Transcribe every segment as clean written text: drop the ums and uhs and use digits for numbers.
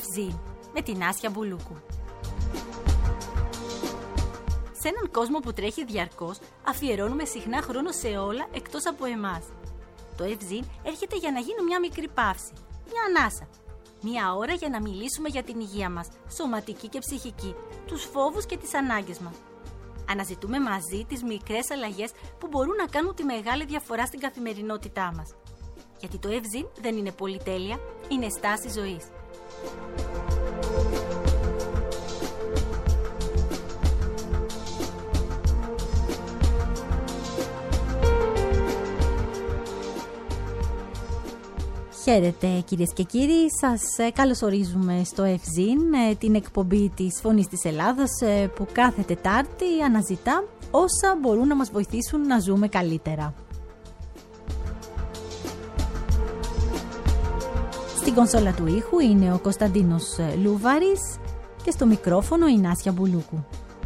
F-Zine με την Άσια Μπουλούκου. Σε έναν κόσμο που τρέχει διαρκώς, αφιερώνουμε συχνά χρόνο σε όλα εκτός από εμάς. Το F-Zine έρχεται για να γίνει μια μικρή παύση, μια ανάσα. Μια ώρα για να μιλήσουμε για την υγεία μας, σωματική και ψυχική, τους φόβους και τις ανάγκες μας. Αναζητούμε μαζί τις μικρές αλλαγές που μπορούν να κάνουν τη μεγάλη διαφορά στην καθημερινότητά μας. Γιατί το F-Zine δεν είναι πολυτέλεια, είναι στάση ζωής. Χαίρετε κυρίες και κύριοι, σας καλωσορίζουμε στο F-Zine, την εκπομπή της Φωνής της Ελλάδας που κάθε Τετάρτη αναζητά όσα μπορούν να μας βοηθήσουν να ζούμε καλύτερα. Στην κονσόλα του ήχου είναι ο Κωνσταντίνος Λούβαρης και στο μικρόφωνο η Άσια Μπουλούκου.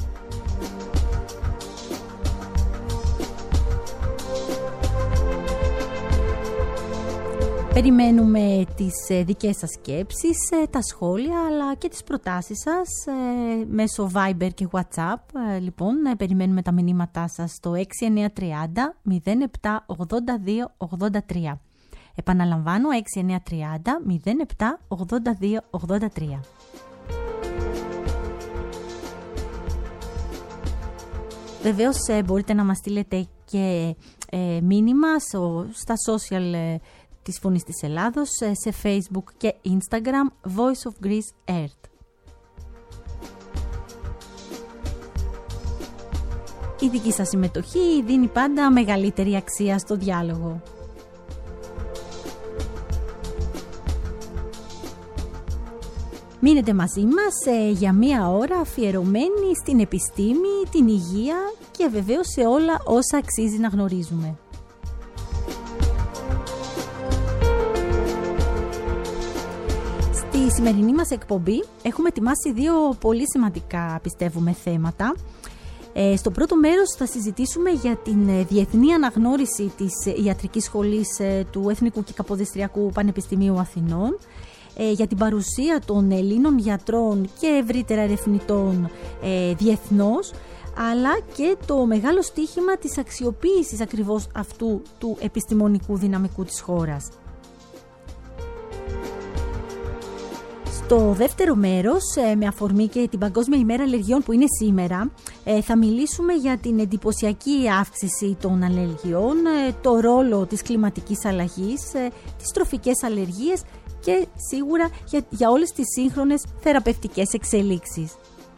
Περιμένουμε τις δικές σας σκέψεις, τα σχόλια αλλά και τις προτάσεις σας μέσω Viber και WhatsApp. Λοιπόν, περιμένουμε τα μηνύματά σας στο 6930 07 82 83. Επαναλαμβάνω, 6930 07 82 83. Βεβαίως μπορείτε να μας στείλετε και μήνυμα στα social της Φωνής της Ελλάδος, σε Facebook και Instagram, Voice of Greece Earth. Η δική σας συμμετοχή δίνει πάντα μεγαλύτερη αξία στο διάλογο. Μείνετε μαζί μας για μία ώρα αφιερωμένη στην επιστήμη, την υγεία και βεβαίως σε όλα όσα αξίζει να γνωρίζουμε. Στη σημερινή μας εκπομπή έχουμε ετοιμάσει δύο πολύ σημαντικά, πιστεύουμε, θέματα. Στο πρώτο μέρος θα συζητήσουμε για την διεθνή αναγνώριση της Ιατρικής Σχολής του Εθνικού και Καποδιστριακού Πανεπιστημίου Αθηνών, για την παρουσία των Ελλήνων γιατρών και ευρύτερα ερευνητών διεθνώς, αλλά και το μεγάλο στίχημα της αξιοποίησης ακριβώς αυτού του επιστημονικού δυναμικού της χώρας. Στο δεύτερο μέρος, με αφορμή και την Παγκόσμια ημέρα αλλεργιών που είναι σήμερα, θα μιλήσουμε για την εντυπωσιακή αύξηση των αλλεργιών, το ρόλο της κλιματικής αλλαγής, τις τροφικές αλλεργίες και σίγουρα για όλες τις σύγχρονες θεραπευτικές εξελίξεις.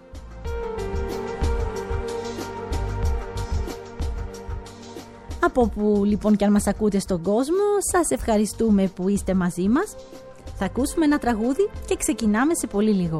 Από όπου λοιπόν και αν μας ακούτε στον κόσμο, σας ευχαριστούμε που είστε μαζί μας. Θα ακούσουμε ένα τραγούδι και ξεκινάμε σε πολύ λίγο.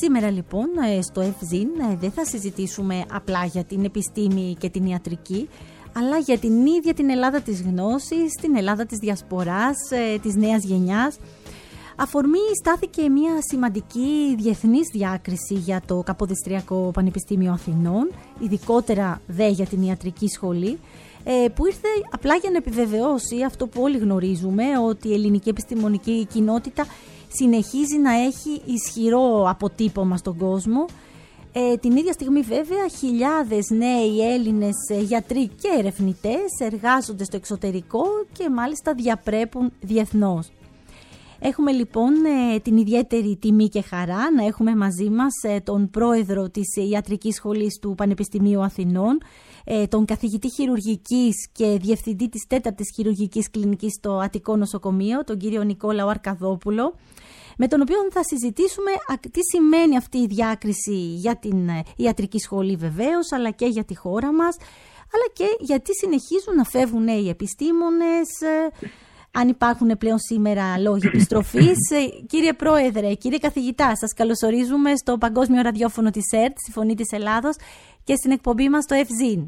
Σήμερα λοιπόν στο FZIN δεν θα συζητήσουμε απλά για την επιστήμη και την ιατρική, αλλά για την ίδια την Ελλάδα της γνώσης, την Ελλάδα της διασποράς, της νέας γενιάς. Αφορμή στάθηκε μια σημαντική διεθνής διάκριση για το Καποδιστριακό Πανεπιστήμιο Αθηνών, ειδικότερα δε για την ιατρική σχολή, που ήρθε απλά για να επιβεβαιώσει αυτό που όλοι γνωρίζουμε, ότι η ελληνική επιστημονική κοινότητα συνεχίζει να έχει ισχυρό αποτύπωμα στον κόσμο. Την ίδια στιγμή βέβαια χιλιάδες νέοι Έλληνες γιατροί και ερευνητές εργάζονται στο εξωτερικό και μάλιστα διαπρέπουν διεθνώς. Έχουμε λοιπόν την ιδιαίτερη τιμή και χαρά να έχουμε μαζί μας τον πρόεδρο της Ιατρικής Σχολής του Πανεπιστημίου Αθηνών, τον καθηγητή χειρουργικής και διευθυντή της 4ης Χειρουργικής Κλινικής στο Αττικό Νοσοκομείο, τον κύριο Νικόλαο Αρκαδόπουλο, με τον οποίο θα συζητήσουμε τι σημαίνει αυτή η διάκριση για την ιατρική σχολή βεβαίως, αλλά και για τη χώρα μας, αλλά και γιατί συνεχίζουν να φεύγουν νέοι επιστήμονες, αν υπάρχουν πλέον σήμερα λόγοι επιστροφής. Κύριε Πρόεδρε, κύριε καθηγητά, σας καλωσορίζουμε στο Παγκόσμιο Ραδιόφωνο της ΕΡΤ, στη Φωνή της Ελλάδος, και στην εκπομπή μας στο FZIN.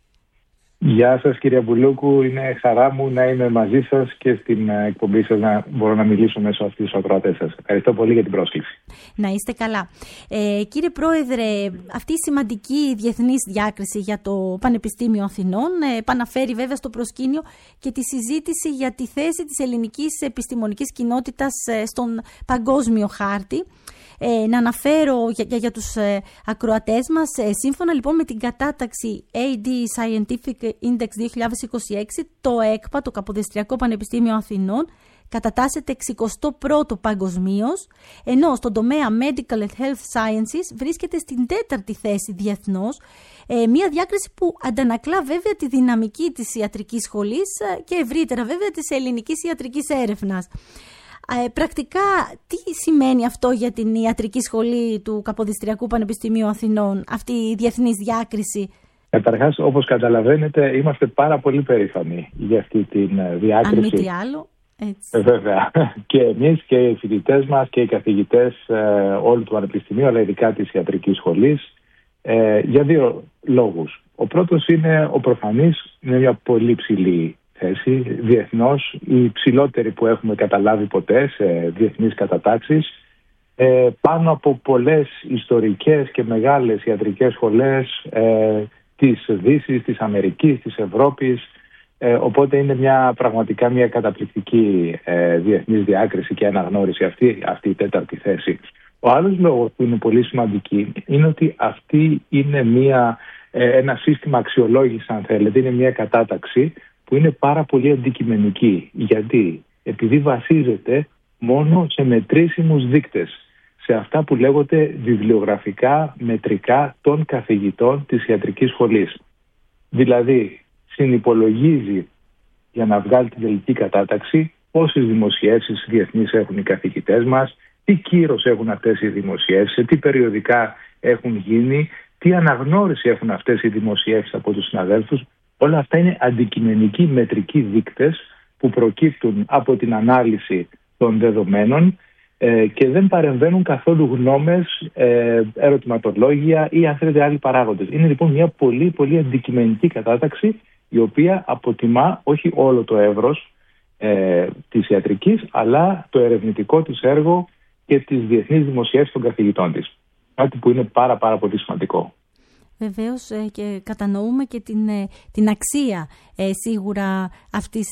Γεια σας κύριε Μπουλούκου, είναι χαρά μου να είμαι μαζί σας και στην εκπομπή σας να μπορώ να μιλήσω μέσω αυτής της ακροατές σας. Ευχαριστώ πολύ για την πρόσκληση. Να είστε καλά. Κύριε Πρόεδρε, αυτή η σημαντική διεθνής διάκριση για το Πανεπιστήμιο Αθηνών επαναφέρει βέβαια στο προσκήνιο και τη συζήτηση για τη θέση της ελληνικής επιστημονικής κοινότητας στον παγκόσμιο χάρτη. Να αναφέρω για τους ακροατές μας, σύμφωνα λοιπόν με την κατάταξη AD Scientific Index 2026, το ΕΚΠΑ, το Καποδιστριακό Πανεπιστήμιο Αθηνών, κατατάσσεται 61ο παγκοσμίως, ενώ στον τομέα Medical and Health Sciences βρίσκεται στην 4η θέση διεθνώς, μια διάκριση που αντανακλά βέβαια τη δυναμική της ιατρικής σχολής και ευρύτερα βέβαια της ελληνικής ιατρικής έρευνας. Πρακτικά, τι σημαίνει αυτό για την ιατρική σχολή του Καποδιστριακού Πανεπιστημίου Αθηνών, αυτή η διεθνής διάκριση? Καταρχάς, όπως καταλαβαίνετε, είμαστε πάρα πολύ περήφανοι για αυτή τη διάκριση. Αν μη τι άλλο, έτσι. Βέβαια. Και εμείς και οι φοιτητές μας και οι καθηγητές όλου του Πανεπιστημίου, αλλά ειδικά της ιατρικής σχολής, για δύο λόγους. Ο πρώτος είναι ο προφανής, είναι μια πολύ ψηλή θέση, διεθνώς, η υψηλότερη που έχουμε καταλάβει ποτέ σε διεθνείς κατατάξεις, πάνω από πολλές ιστορικές και μεγάλες ιατρικές σχολές της Δύσης, της Αμερικής, της Ευρώπης, οπότε είναι πραγματικά μια καταπληκτική διεθνής διάκριση και αναγνώριση αυτή η 4η θέση. Ο άλλος λόγος που είναι πολύ σημαντική είναι ότι αυτή είναι ένα σύστημα αξιολόγησης, αν θέλετε, είναι μια κατάταξη που είναι πάρα πολύ αντικειμενική. Γιατί? Επειδή βασίζεται μόνο σε μετρήσιμους δείκτες, σε αυτά που λέγονται βιβλιογραφικά μετρικά των καθηγητών της ιατρικής σχολής. Δηλαδή, συνυπολογίζει για να βγάλει την τελική κατάταξη πόσες δημοσιεύσεις διεθνείς έχουν οι καθηγητές μας, τι κύρος έχουν αυτές οι δημοσιεύσεις, σε τι περιοδικά έχουν γίνει, τι αναγνώριση έχουν αυτές οι δημοσιεύσεις από τους συναδέλφους. Όλα αυτά είναι αντικειμενικοί μετρικοί δείκτες που προκύπτουν από την ανάλυση των δεδομένων και δεν παρεμβαίνουν καθόλου γνώμες, ερωτηματολόγια ή αν θέλετε άλλοι παράγοντες. Είναι λοιπόν μια πολύ πολύ αντικειμενική κατάταξη, η οποία αποτιμά όχι όλο το εύρος της ιατρικής, αλλά το ερευνητικό της έργο και τις διεθνείς δημοσιεύσεις των καθηγητών της. Κάτι που είναι πάρα πολύ σημαντικό. Βεβαίως και κατανοούμε και την αξία σίγουρα αυτής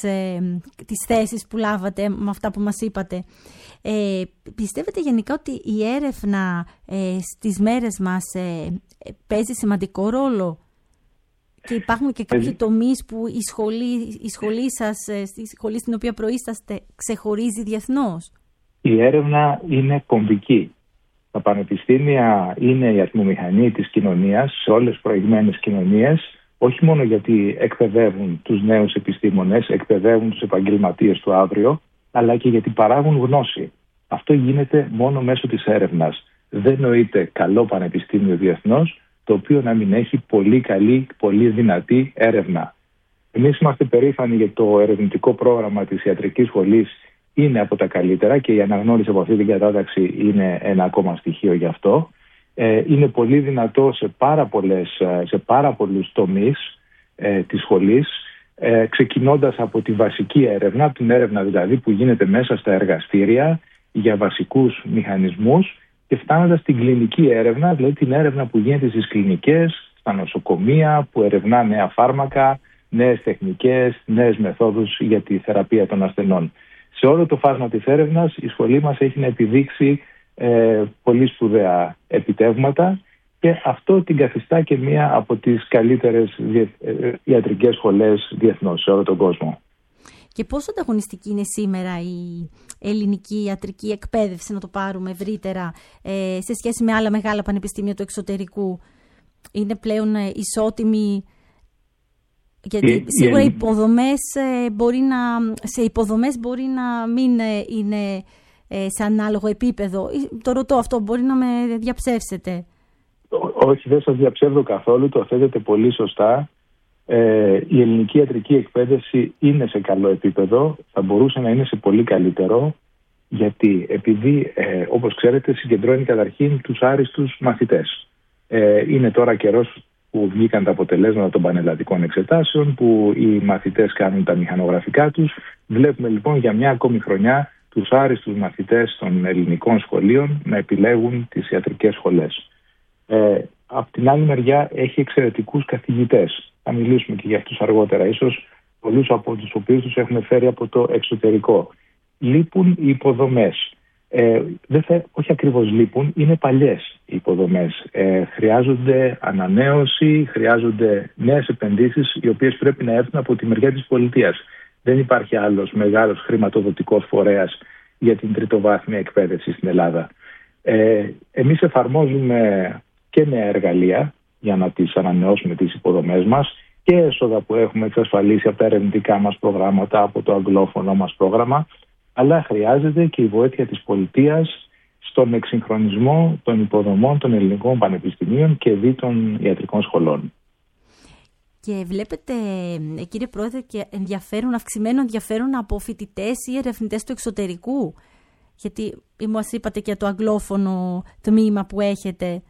της θέσης που λάβατε με αυτά που μας είπατε. Πιστεύετε γενικά ότι η έρευνα στις μέρες μας παίζει σημαντικό ρόλο και υπάρχουν και κάποιοι τομείς που η σχολή σας, στη σχολή στην οποία προείσταστε, ξεχωρίζει διεθνώς? Η έρευνα είναι κομβική. Τα πανεπιστήμια είναι η ατμομηχανή της κοινωνίας σε όλες τις προηγμένες κοινωνίες, όχι μόνο γιατί εκπαιδεύουν τους νέους επιστήμονες, εκπαιδεύουν τους επαγγελματίες του αύριο, αλλά και γιατί παράγουν γνώση. Αυτό γίνεται μόνο μέσω της έρευνας. Δεν νοείται καλό πανεπιστήμιο διεθνώς, το οποίο να μην έχει πολύ καλή, πολύ δυνατή έρευνα. Εμείς είμαστε περήφανοι για το ερευνητικό πρόγραμμα της Ιατρικής Σχολής είναι από τα καλύτερα και η αναγνώριση από αυτή την κατάταξη είναι ένα ακόμα στοιχείο γι' αυτό. Είναι πολύ δυνατό σε πάρα πολλούς τομείς της σχολής, ξεκινώντας από τη βασική έρευνα, την έρευνα δηλαδή που γίνεται μέσα στα εργαστήρια για βασικούς μηχανισμούς, και φτάνοντας στην κλινική έρευνα, δηλαδή την έρευνα που γίνεται στις κλινικές, στα νοσοκομεία, που ερευνά νέα φάρμακα, νέες τεχνικές, νέες μεθόδους για τη θεραπεία των ασθενών. Σε όλο το φάσμα της έρευνας η σχολή μας έχει να επιδείξει πολύ σπουδαία επιτεύγματα, και αυτό την καθιστά και μία από τις καλύτερες ιατρικές σχολές διεθνώς σε όλο τον κόσμο. Και πόσο ανταγωνιστική είναι σήμερα η ελληνική ιατρική εκπαίδευση, να το πάρουμε ευρύτερα, σε σχέση με άλλα μεγάλα πανεπιστήμια του εξωτερικού? Είναι πλέον ισότιμη? Γιατί σίγουρα σε υποδομές μπορεί να μην είναι σε ανάλογο επίπεδο. Το ρωτώ αυτό, μπορεί να με διαψεύσετε? Όχι, δεν σας διαψεύδω καθόλου, το θέτετε πολύ σωστά. Η ελληνική ιατρική εκπαίδευση είναι σε καλό επίπεδο, θα μπορούσε να είναι σε πολύ καλύτερο, γιατί επειδή όπως ξέρετε συγκεντρώνει καταρχήν τους άριστους μαθητές. Είναι τώρα καιρός που βγήκαν τα αποτελέσματα των πανελλαδικών εξετάσεων, που οι μαθητές κάνουν τα μηχανογραφικά τους. Βλέπουμε λοιπόν για μια ακόμη χρονιά τους άριστους μαθητές των ελληνικών σχολείων να επιλέγουν τις ιατρικές σχολές. Απ' την άλλη μεριά έχει εξαιρετικούς καθηγητές. Θα μιλήσουμε και για αυτούς αργότερα. Ίσως πολλούς από τους οποίους τους έχουμε φέρει από το εξωτερικό. Λείπουν οι υποδομές. Όχι ακριβώς λείπουν, είναι παλιές οι υποδομές. Χρειάζονται ανανέωση, χρειάζονται νέες επενδύσεις, οι οποίες πρέπει να έρθουν από τη μεριά της πολιτείας. Δεν υπάρχει άλλος μεγάλος χρηματοδοτικός φορέας για την τριτοβάθμια εκπαίδευση στην Ελλάδα. Εμείς εφαρμόζουμε και νέα εργαλεία για να τις ανανεώσουμε τις υποδομές μας, και έσοδα που έχουμε εξασφαλίσει από τα ερευνητικά μας προγράμματα, από το αγγλόφωνο μας πρόγραμμα, αλλά χρειάζεται και η βοήθεια της πολιτείας στον εξυγχρονισμό των υποδομών των ελληνικών πανεπιστημίων και δι των ιατρικών σχολών. Και βλέπετε, κύριε Πρόεδρε, και αυξημένο ενδιαφέρον από φοιτητές ή ερευνητές του εξωτερικού? Γιατί μας είπατε και το αγγλόφωνο τμήμα που έχετε.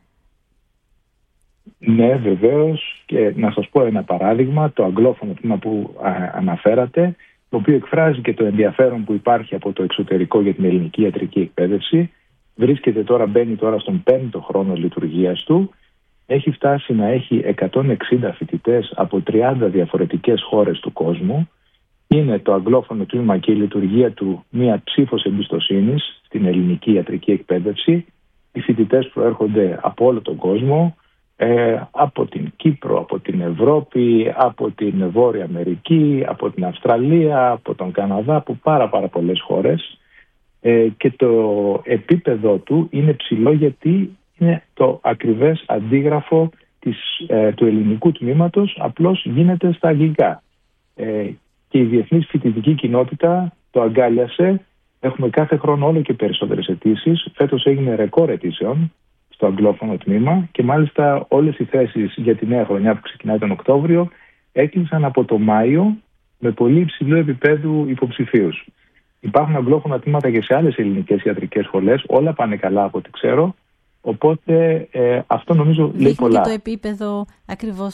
Ναι, βεβαίως. Και να σας πω ένα παράδειγμα, το αγγλόφωνο τμήμα που αναφέρατε, το οποίο εκφράζει και το ενδιαφέρον που υπάρχει από το εξωτερικό για την ελληνική ιατρική εκπαίδευση, μπαίνει τώρα στον 5ο χρόνο λειτουργίας του. Έχει φτάσει να έχει 160 φοιτητές από 30 διαφορετικές χώρες του κόσμου. Είναι το αγγλόφωνο τμήμα και η λειτουργία του μία ψήφος εμπιστοσύνης στην ελληνική ιατρική εκπαίδευση. Οι φοιτητές προέρχονται από όλο τον κόσμο, από την Κύπρο, από την Ευρώπη, από την Βόρεια Αμερική, από την Αυστραλία, από τον Καναδά, από πάρα πολλές χώρες, και το επίπεδο του είναι ψηλό, γιατί είναι το ακριβές αντίγραφο του ελληνικού τμήματος, απλώς γίνεται στα αγγλικά. Και η διεθνής φοιτητική κοινότητα το αγκάλιασε. Έχουμε κάθε χρόνο όλο και περισσότερες αιτήσεις. Φέτος έγινε ρεκόρ αιτήσεων στο αγγλόφωνο τμήμα, και μάλιστα όλες οι θέσεις για τη νέα χρονιά που ξεκινάει τον Οκτώβριο έκλεισαν από το Μάιο με πολύ υψηλού επίπεδου υποψηφίους. Υπάρχουν αγγλόφωνα τμήματα και σε άλλες ελληνικές ιατρικές σχολές, όλα πάνε καλά από ό,τι ξέρω, οπότε αυτό νομίζω λέει πολλά. Και το επίπεδο ακριβώς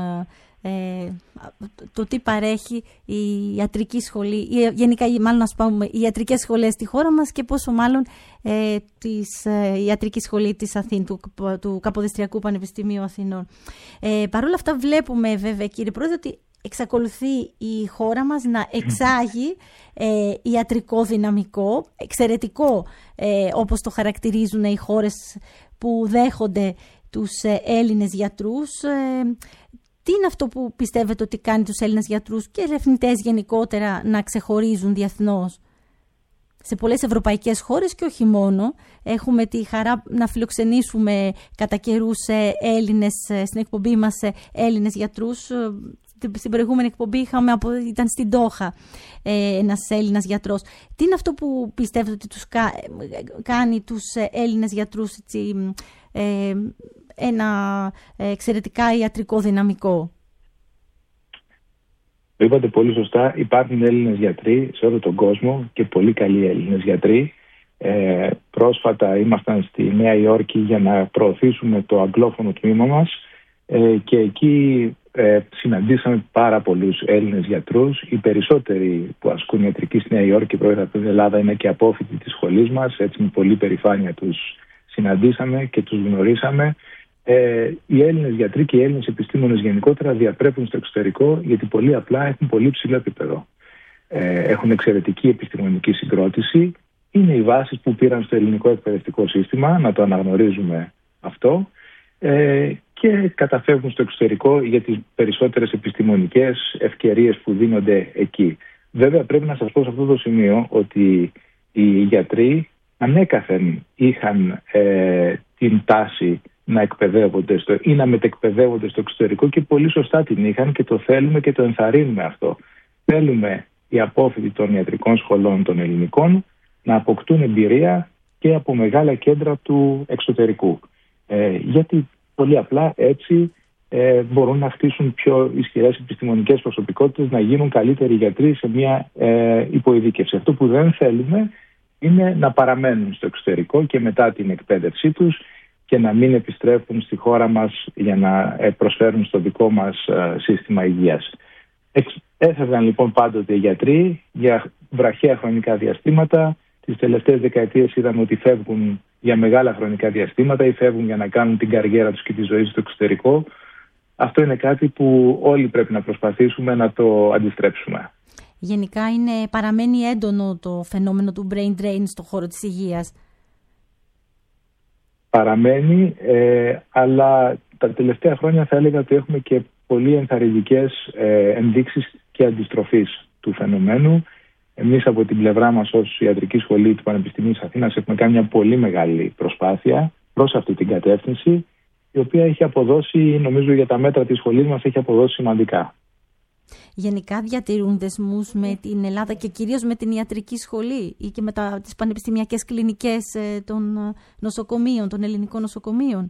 το τι παρέχει η ιατρική σχολή, γενικά μάλλον οι ιατρικές σχολές στη χώρα μας, και πόσο μάλλον η ιατρική σχολή της Αθήνου, του Καποδιστριακού Πανεπιστημίου Αθηνών. Παρ' όλα αυτά βλέπουμε βέβαια, κύριε Πρόεδρε, ότι εξακολουθεί η χώρα μας να εξάγει ιατρικό δυναμικό, εξαιρετικό, όπως το χαρακτηρίζουν οι χώρες που δέχονται τους Έλληνες γιατρούς. Τι είναι αυτό που πιστεύετε ότι κάνει τους Έλληνες γιατρούς και ερευνητές γενικότερα να ξεχωρίζουν διεθνώς? Σε πολλές ευρωπαϊκές χώρες και όχι μόνο, έχουμε τη χαρά να φιλοξενήσουμε κατά καιρούς Έλληνες, στην εκπομπή μας Έλληνες γιατρούς. Στην προηγούμενη εκπομπή ήταν στην Ντόχα ένας Έλληνας γιατρός. Τι είναι αυτό που πιστεύετε ότι τους κάνει τους Έλληνες γιατρούς ένα εξαιρετικά ιατρικό δυναμικό? Το είπατε πολύ σωστά, υπάρχουν Έλληνες γιατροί σε όλο τον κόσμο και πολύ καλοί Έλληνες γιατροί. Πρόσφατα ήμασταν στη Νέα Υόρκη για να προωθήσουμε το αγγλόφωνο τμήμα μας και εκεί συναντήσαμε πάρα πολλούς Έλληνες γιατρούς. Οι περισσότεροι που ασκούν ιατρική στη Νέα Υόρκη πρόκειται από την Ελλάδα είναι και απόφοιτοι της σχολής μας. Έτσι με πολύ περηφάνεια τους συναντήσαμε και τους γνωρίσαμε. Οι Έλληνες γιατροί και οι Έλληνες επιστήμονες γενικότερα διαπρέπουν στο εξωτερικό γιατί πολύ απλά έχουν πολύ ψηλό επίπεδο. Έχουν εξαιρετική επιστημονική συγκρότηση. Είναι οι βάσεις που πήραν στο ελληνικό εκπαιδευτικό σύστημα, να το αναγνωρίζουμε αυτό, και καταφεύγουν στο εξωτερικό για τις περισσότερες επιστημονικές ευκαιρίες που δίνονται εκεί. Βέβαια πρέπει να σας πω σε αυτό το σημείο ότι οι γιατροί ανέκαθεν είχαν την τάση να εκπαιδεύονται ή να μετεκπαιδεύονται στο εξωτερικό και πολύ σωστά την είχαν και το θέλουμε και το ενθαρρύνουμε αυτό. Θέλουμε οι απόφοιτοι των ιατρικών σχολών των ελληνικών να αποκτούν εμπειρία και από μεγάλα κέντρα του εξωτερικού. Γιατί πολύ απλά έτσι μπορούν να χτίσουν πιο ισχυρές επιστημονικές προσωπικότητες, να γίνουν καλύτεροι γιατροί σε μια υποειδίκευση. Αυτό που δεν θέλουμε είναι να παραμένουν στο εξωτερικό και μετά την εκπαίδευσή τους και να μην επιστρέφουν στη χώρα μας για να προσφέρουν στο δικό μας σύστημα υγείας. Έφευγαν λοιπόν πάντοτε οι γιατροί για βραχαία χρονικά διαστήματα. Τις τελευταίες δεκαετίες είδαμε ότι φεύγουν για μεγάλα χρονικά διαστήματα ή φεύγουν για να κάνουν την καριέρα τους και τη ζωή τους στο εξωτερικό. Αυτό είναι κάτι που όλοι πρέπει να προσπαθήσουμε να το αντιστρέψουμε. Γενικά παραμένει έντονο το φαινόμενο του brain drain στον χώρο της υγείας. Παραμένει, αλλά τα τελευταία χρόνια θα έλεγα ότι έχουμε και πολύ ενθαρρυντικές ενδείξεις και αντιστροφής του φαινομένου. Εμείς από την πλευρά μας ως Ιατρική Σχολή του Πανεπιστημίου της Αθήνας έχουμε κάνει μια πολύ μεγάλη προσπάθεια προς αυτή την κατεύθυνση, η οποία έχει αποδώσει, νομίζω για τα μέτρα της σχολής μας, έχει αποδώσει σημαντικά. Γενικά διατηρούν δεσμούς με την Ελλάδα και κυρίως με την ιατρική σχολή ή και με τις πανεπιστημιακές κλινικές των νοσοκομείων, των ελληνικών νοσοκομείων?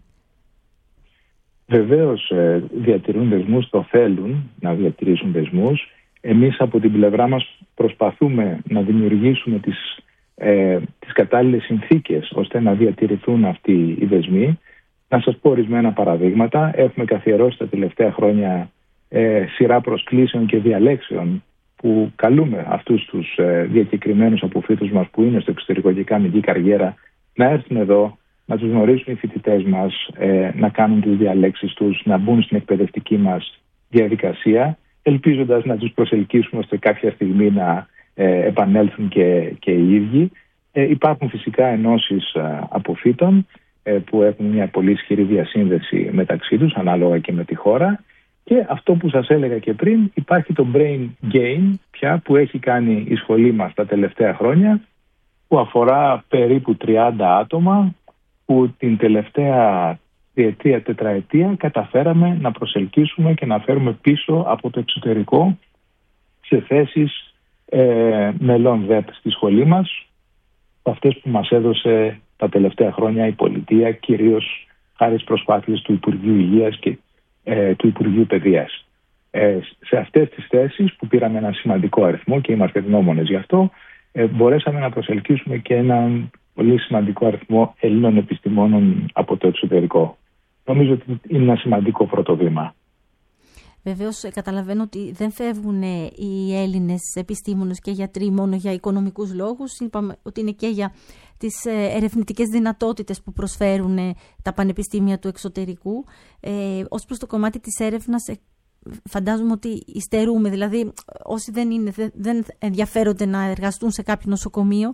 Βεβαίως διατηρούν δεσμούς, το θέλουν να διατηρήσουν δεσμούς. Εμείς από την πλευρά μας προσπαθούμε να δημιουργήσουμε τις κατάλληλες συνθήκες ώστε να διατηρηθούν αυτοί οι δεσμοί. Να σας πω ορισμένα παραδείγματα. Έχουμε καθιερώσει τα τελευταία χρόνια σειρά προσκλήσεων και διαλέξεων που καλούμε αυτούς τους διακεκριμένους αποφύτους μας που είναι στο εξωτερικό και κάνουν εκεί καριέρα να έρθουν εδώ, να τους γνωρίσουν οι φοιτητές μας, να κάνουν τις διαλέξεις τους, να μπουν στην εκπαιδευτική μας διαδικασία, ελπίζοντας να τους προσελκύσουμε ώστε κάποια στιγμή να επανέλθουν και οι ίδιοι. Υπάρχουν φυσικά ενώσεις αποφύτων που έχουν μια πολύ ισχυρή διασύνδεση μεταξύ τους, ανάλογα και με τη χώρα. Και αυτό που σας έλεγα και πριν, υπάρχει το brain gain πια που έχει κάνει η σχολή μας τα τελευταία χρόνια, που αφορά περίπου 30 άτομα που την τελευταία διετία, τετραετία καταφέραμε να προσελκύσουμε και να φέρουμε πίσω από το εξωτερικό σε θέσεις μελών ΔΕΠ στη σχολή μας, αυτές που μας έδωσε τα τελευταία χρόνια η πολιτεία, κυρίως χάρη στις προσπάθειες του Υπουργείου Υγείας και του Υπουργείου Παιδείας. Σε αυτές τις θέσεις που πήραμε ένα σημαντικό αριθμό και είμαστε ευγνώμονες γι' αυτό, μπορέσαμε να προσελκύσουμε και έναν πολύ σημαντικό αριθμό Ελλήνων επιστημόνων από το εξωτερικό. Νομίζω ότι είναι ένα σημαντικό πρώτο βήμα. Βεβαίως καταλαβαίνω ότι δεν φεύγουν οι Έλληνες επιστήμονες και γιατροί μόνο για οικονομικούς λόγους. Είπαμε ότι είναι και για τις ερευνητικές δυνατότητες που προσφέρουν τα πανεπιστήμια του εξωτερικού. Ως προς το κομμάτι της έρευνας φαντάζομαι ότι υστερούμε. Δηλαδή όσοι δεν ενδιαφέρονται να εργαστούν σε κάποιο νοσοκομείο,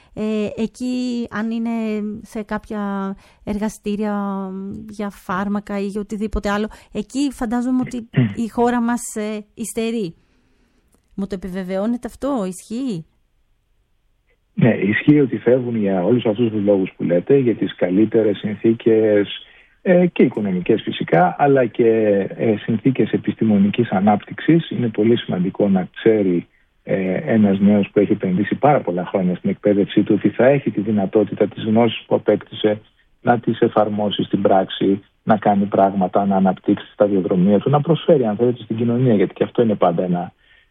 εκεί αν είναι σε κάποια εργαστήρια για φάρμακα ή για οτιδήποτε άλλο, εκεί φαντάζομαι ότι η χώρα μας υστερεί. Μου το επιβεβαιώνετε αυτό, ισχύει? Ναι, ισχύει ότι φεύγουν για όλους αυτούς τους λόγους που λέτε, για τις καλύτερες συνθήκες και οικονομικές φυσικά, αλλά και συνθήκες επιστημονικής ανάπτυξης. Είναι πολύ σημαντικό να ξέρει ένας νέος που έχει επενδύσει πάρα πολλά χρόνια στην εκπαίδευσή του ότι θα έχει τη δυνατότητα τις γνώσεις που απέκτησε να τις εφαρμόσει στην πράξη, να κάνει πράγματα, να αναπτύξει τη σταδιοδρομία του, να προσφέρει αν θέλετε στην κοινωνία, γιατί και αυτό είναι πάντα ένα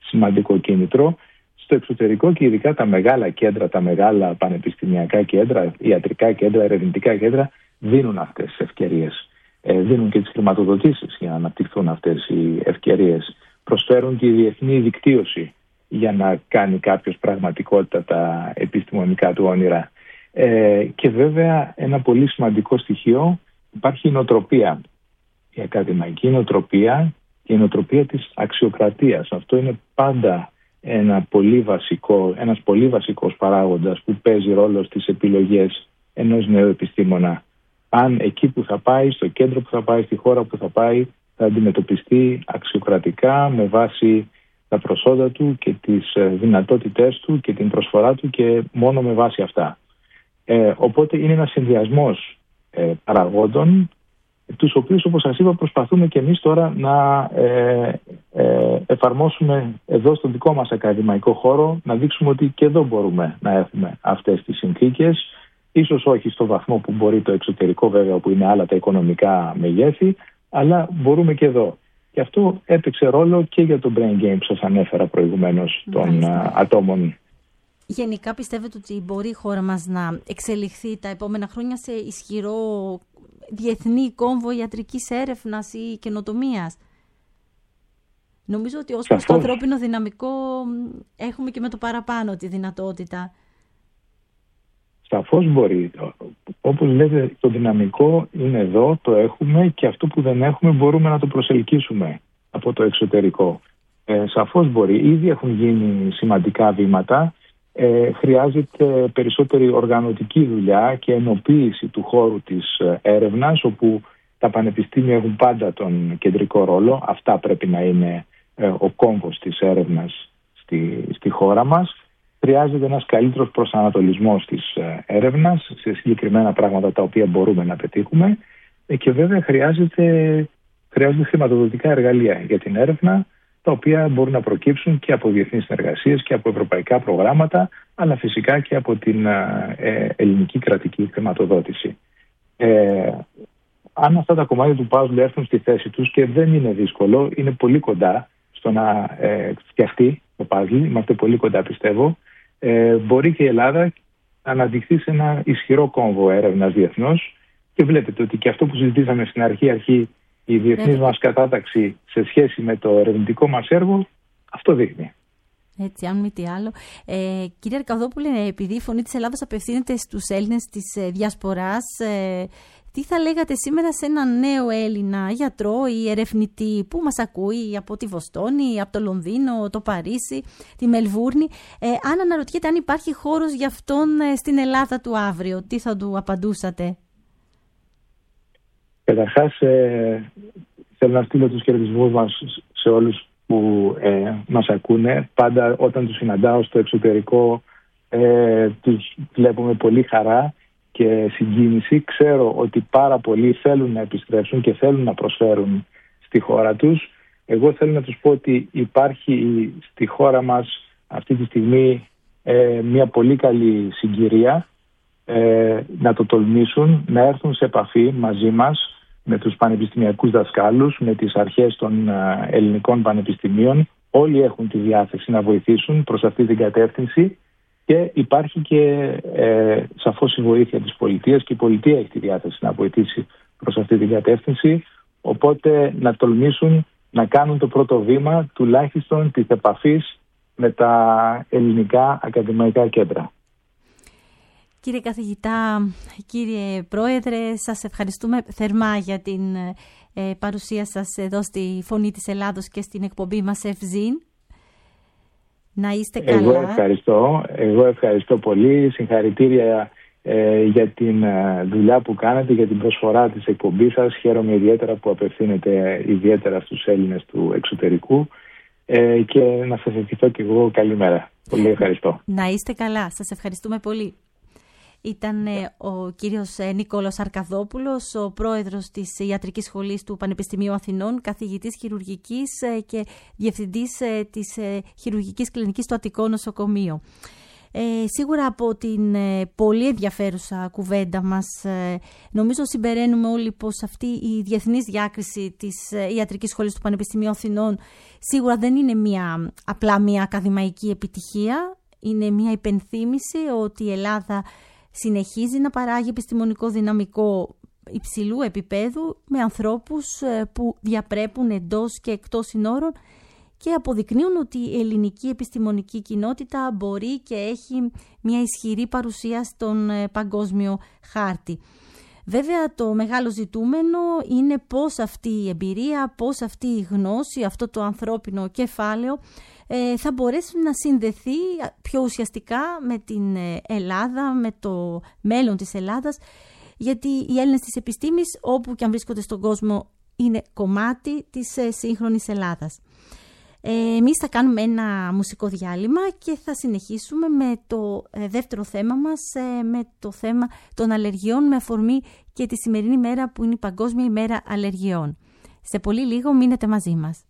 σημαντικό κίνητρο. Στο εξωτερικό και ειδικά τα μεγάλα κέντρα, τα μεγάλα πανεπιστημιακά κέντρα, ιατρικά κέντρα, ερευνητικά κέντρα δίνουν αυτές τις ευκαιρίες. Δίνουν και τις χρηματοδοτήσεις για να αναπτυχθούν αυτές οι ευκαιρίες. Προσφέρουν τη διεθνή δικτύωση για να κάνει κάποιος πραγματικότητα τα επιστημονικά του όνειρα. Και βέβαια ένα πολύ σημαντικό στοιχείο, υπάρχει η νοοτροπία. Η ακαδημαϊκή νοοτροπία και η νοοτροπία της αξιοκρατίας. Αυτό είναι πάντα ένας πολύ βασικός παράγοντας που παίζει ρόλο στις επιλογές ενός νέου επιστήμονα. Αν εκεί που θα πάει, στο κέντρο που θα πάει, στη χώρα που θα πάει, θα αντιμετωπιστεί αξιοκρατικά με βάση τα προσόντα του και τις δυνατότητές του και την προσφορά του και μόνο με βάση αυτά. Οπότε είναι ένας συνδυασμός παραγόντων, τους οποίους, όπως σας είπα, προσπαθούμε και εμείς τώρα να εφαρμόσουμε εδώ στον δικό μας ακαδημαϊκό χώρο, να δείξουμε ότι και εδώ μπορούμε να έχουμε αυτές τις συνθήκες, ίσως όχι στο βαθμό που μπορεί το εξωτερικό βέβαια, που είναι άλλα τα οικονομικά μεγέθη, αλλά μπορούμε και εδώ. Και αυτό έπαιξε ρόλο και για το brain game που σας ανέφερα προηγουμένως των ατόμων. Γενικά πιστεύετε ότι μπορεί η χώρα μας να εξελιχθεί τα επόμενα χρόνια σε ισχυρό διεθνή κόμβο ιατρικής έρευνας ή καινοτομίας? Νομίζω ότι ως προς το ανθρώπινο δυναμικό έχουμε και με το παραπάνω τη δυνατότητα. Σαφώς μπορεί. Όπως λέτε, το δυναμικό είναι εδώ, το έχουμε, και αυτό που δεν έχουμε μπορούμε να το προσελκύσουμε από το εξωτερικό. Σαφώς μπορεί. Ήδη έχουν γίνει σημαντικά βήματα. Χρειάζεται περισσότερη οργανωτική δουλειά και ενοποίηση του χώρου της έρευνας, όπου τα πανεπιστήμια έχουν πάντα τον κεντρικό ρόλο. Αυτά πρέπει να είναι ο κόμβος της έρευνας στη χώρα μας. Χρειάζεται ένας καλύτερος προσανατολισμός της έρευνας σε συγκεκριμένα πράγματα τα οποία μπορούμε να πετύχουμε, και βέβαια χρειάζονται χρηματοδοτικά εργαλεία για την έρευνα, τα οποία μπορούν να προκύψουν και από διεθνείς συνεργασίες και από ευρωπαϊκά προγράμματα, αλλά φυσικά και από την ελληνική κρατική χρηματοδότηση. Αν αυτά τα κομμάτια του puzzle έρθουν στη θέση τους, και δεν είναι δύσκολο, είναι πολύ κοντά στο να φτιαχτεί το puzzle, είμαστε πολύ κοντά πιστεύω, μπορεί και η Ελλάδα να αναδειχθεί σε ένα ισχυρό κόμβο έρευνας διεθνώς, και βλέπετε ότι και αυτό που συζητήσαμε στην αρχή, η διεθνής μας κατάταξη σε σχέση με το ερευνητικό μας έργο, αυτό δείχνει. Έτσι, αν μη τι άλλο. Κύριε Αρκαδόπουλε, επειδή η Φωνή της Ελλάδος απευθύνεται στους Έλληνες της διασποράς, τι θα λέγατε σήμερα σε έναν νέο Έλληνα γιατρό ή ερευνητή που μας ακούει από τη Βοστόνη, από το Λονδίνο, το Παρίσι, τη Μελβούρνη, αν αναρωτιέται αν υπάρχει χώρος για αυτόν στην Ελλάδα του αύριο, τι θα του απαντούσατε? Καταρχάς, θέλω να στείλω τους χαιρετισμούς μας σε όλους που μας ακούνε. Πάντα όταν τους συναντάω στο εξωτερικό τους βλέπουμε πολύ χαρά και συγκίνηση. Ξέρω ότι πάρα πολλοί θέλουν να επιστρέψουν και θέλουν να προσφέρουν στη χώρα τους. Εγώ θέλω να τους πω ότι υπάρχει στη χώρα μας αυτή τη στιγμή μια πολύ καλή συγκυρία, να το τολμήσουν, να έρθουν σε επαφή μαζί μας, με τους πανεπιστημιακούς δασκάλους, με τις αρχές των ελληνικών πανεπιστημίων. Όλοι έχουν τη διάθεση να βοηθήσουν προς αυτή την κατεύθυνση, και υπάρχει και σαφώς η βοήθεια της πολιτείας, και η πολιτεία έχει τη διάθεση να βοηθήσει προς αυτή την κατεύθυνση. Οπότε να τολμήσουν να κάνουν το πρώτο βήμα, τουλάχιστον της επαφής με τα ελληνικά ακαδημαϊκά κέντρα. Κύριε καθηγητά, κύριε Πρόεδρε, σας ευχαριστούμε θερμά για την παρουσία σας εδώ στη Φωνή της Ελλάδος και στην εκπομπή μας Ευζήν. Να είστε καλά. Εγώ ευχαριστώ πολύ. Συγχαρητήρια για την δουλειά που κάνετε, για την προσφορά της εκπομπής σας. Χαίρομαι ιδιαίτερα που απευθύνεται ιδιαίτερα στους Έλληνες του εξωτερικού, και να σας ευχηθώ και εγώ καλημέρα. Πολύ ευχαριστώ. Να είστε καλά. Σας ευχαριστούμε πολύ. Ήταν ο κύριος Νίκολος Αρκαδόπουλος, ο πρόεδρος της Ιατρικής Σχολής του Πανεπιστημίου Αθηνών, καθηγητής χειρουργικής και διευθυντής της χειρουργικής κλινικής στο Αττικό Νοσοκομείο. Σίγουρα από την πολύ ενδιαφέρουσα κουβέντα μας νομίζω συμπεραίνουμε όλοι πως αυτή η διεθνής διάκριση της Ιατρικής Σχολής του Πανεπιστημίου Αθηνών σίγουρα δεν είναι απλά μια ακαδημαϊκή επιτυχία, είναι μια υπενθύμηση ότι η Ελλάδα συνεχίζει να παράγει επιστημονικό δυναμικό υψηλού επίπεδου με ανθρώπους που διαπρέπουν εντός και εκτός συνόρων και αποδεικνύουν ότι η ελληνική επιστημονική κοινότητα μπορεί και έχει μια ισχυρή παρουσία στον παγκόσμιο χάρτη. Βέβαια το μεγάλο ζητούμενο είναι πώς αυτή η εμπειρία, πώς αυτή η γνώση, αυτό το ανθρώπινο κεφάλαιο θα μπορέσει να συνδεθεί πιο ουσιαστικά με την Ελλάδα, με το μέλλον της Ελλάδας, γιατί οι Έλληνες της επιστήμης όπου και αν βρίσκονται στον κόσμο είναι κομμάτι της σύγχρονης Ελλάδας. Εμείς θα κάνουμε ένα μουσικό διάλειμμα και θα συνεχίσουμε με το δεύτερο θέμα μας, με το θέμα των αλλεργιών με αφορμή και τη σημερινή μέρα που είναι η Παγκόσμια ημέρα αλλεργιών. Σε πολύ λίγο μείνετε μαζί μας.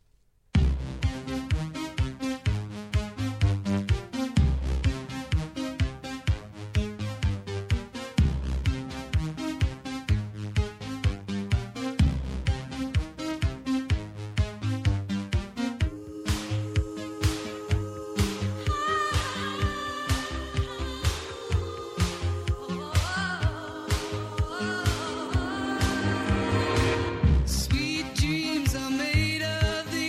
Sweet dreams are made of the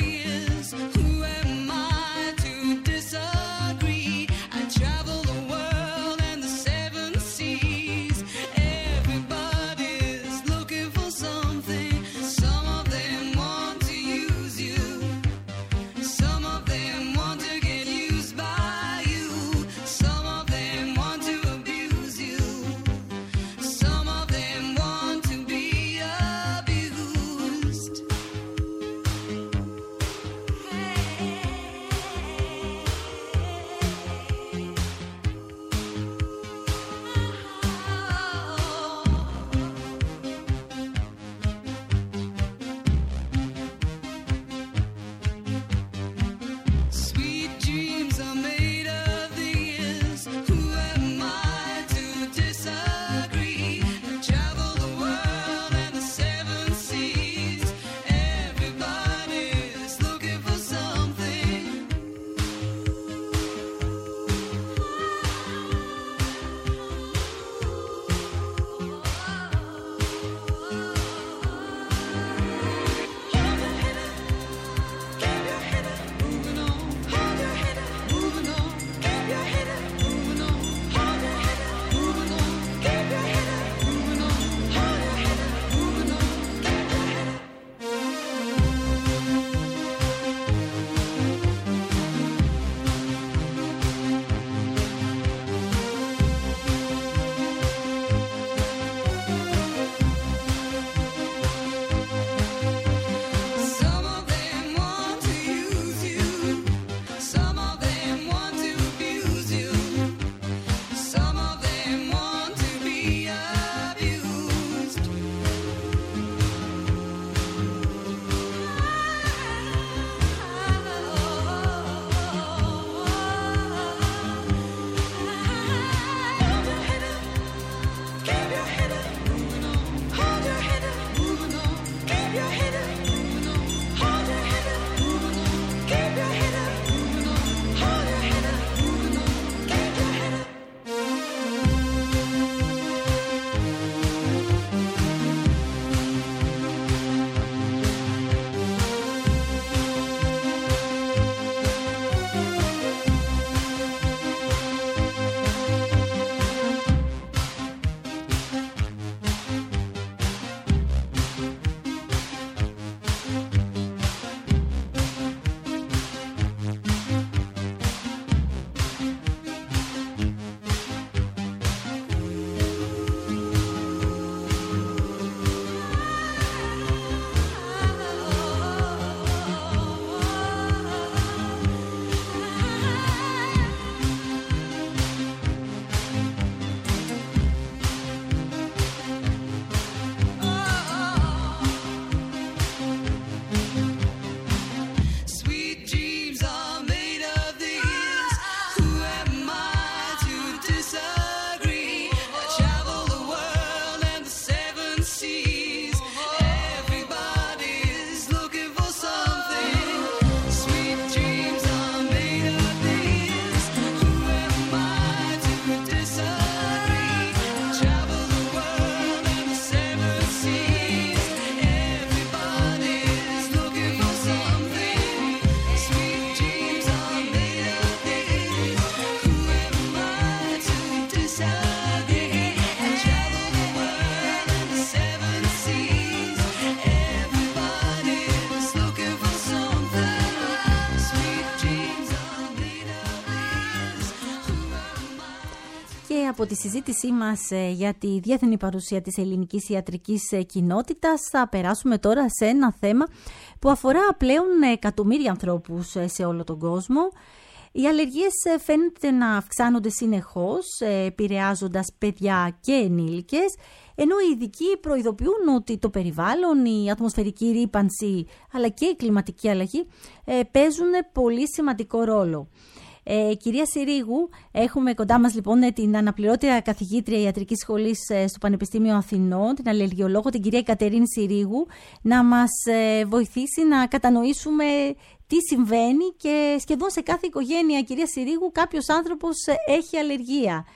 από τη συζήτησή μας για τη διεθνή παρουσία της ελληνικής ιατρικής κοινότητας θα περάσουμε τώρα σε ένα θέμα που αφορά πλέον εκατομμύρια ανθρώπους σε όλο τον κόσμο. Οι αλλεργίες φαίνεται να αυξάνονται συνεχώς, επηρεάζοντας παιδιά και ενήλικες, ενώ οι ειδικοί προειδοποιούν ότι το περιβάλλον, η ατμοσφαιρική ρύπανση αλλά και η κλιματική αλλαγή παίζουν πολύ σημαντικό ρόλο. Κυρία Συρίγου, έχουμε κοντά μας λοιπόν την αναπληρώτρια καθηγήτρια ιατρικής σχολής στο Πανεπιστήμιο Αθηνών, την αλλεργιολόγο, την κυρία Κατερίνη Συρίγου, να μας βοηθήσει να κατανοήσουμε τι συμβαίνει και σχεδόν σε κάθε οικογένεια, κυρία Συρίγου, κάποιος άνθρωπος έχει αλλεργία.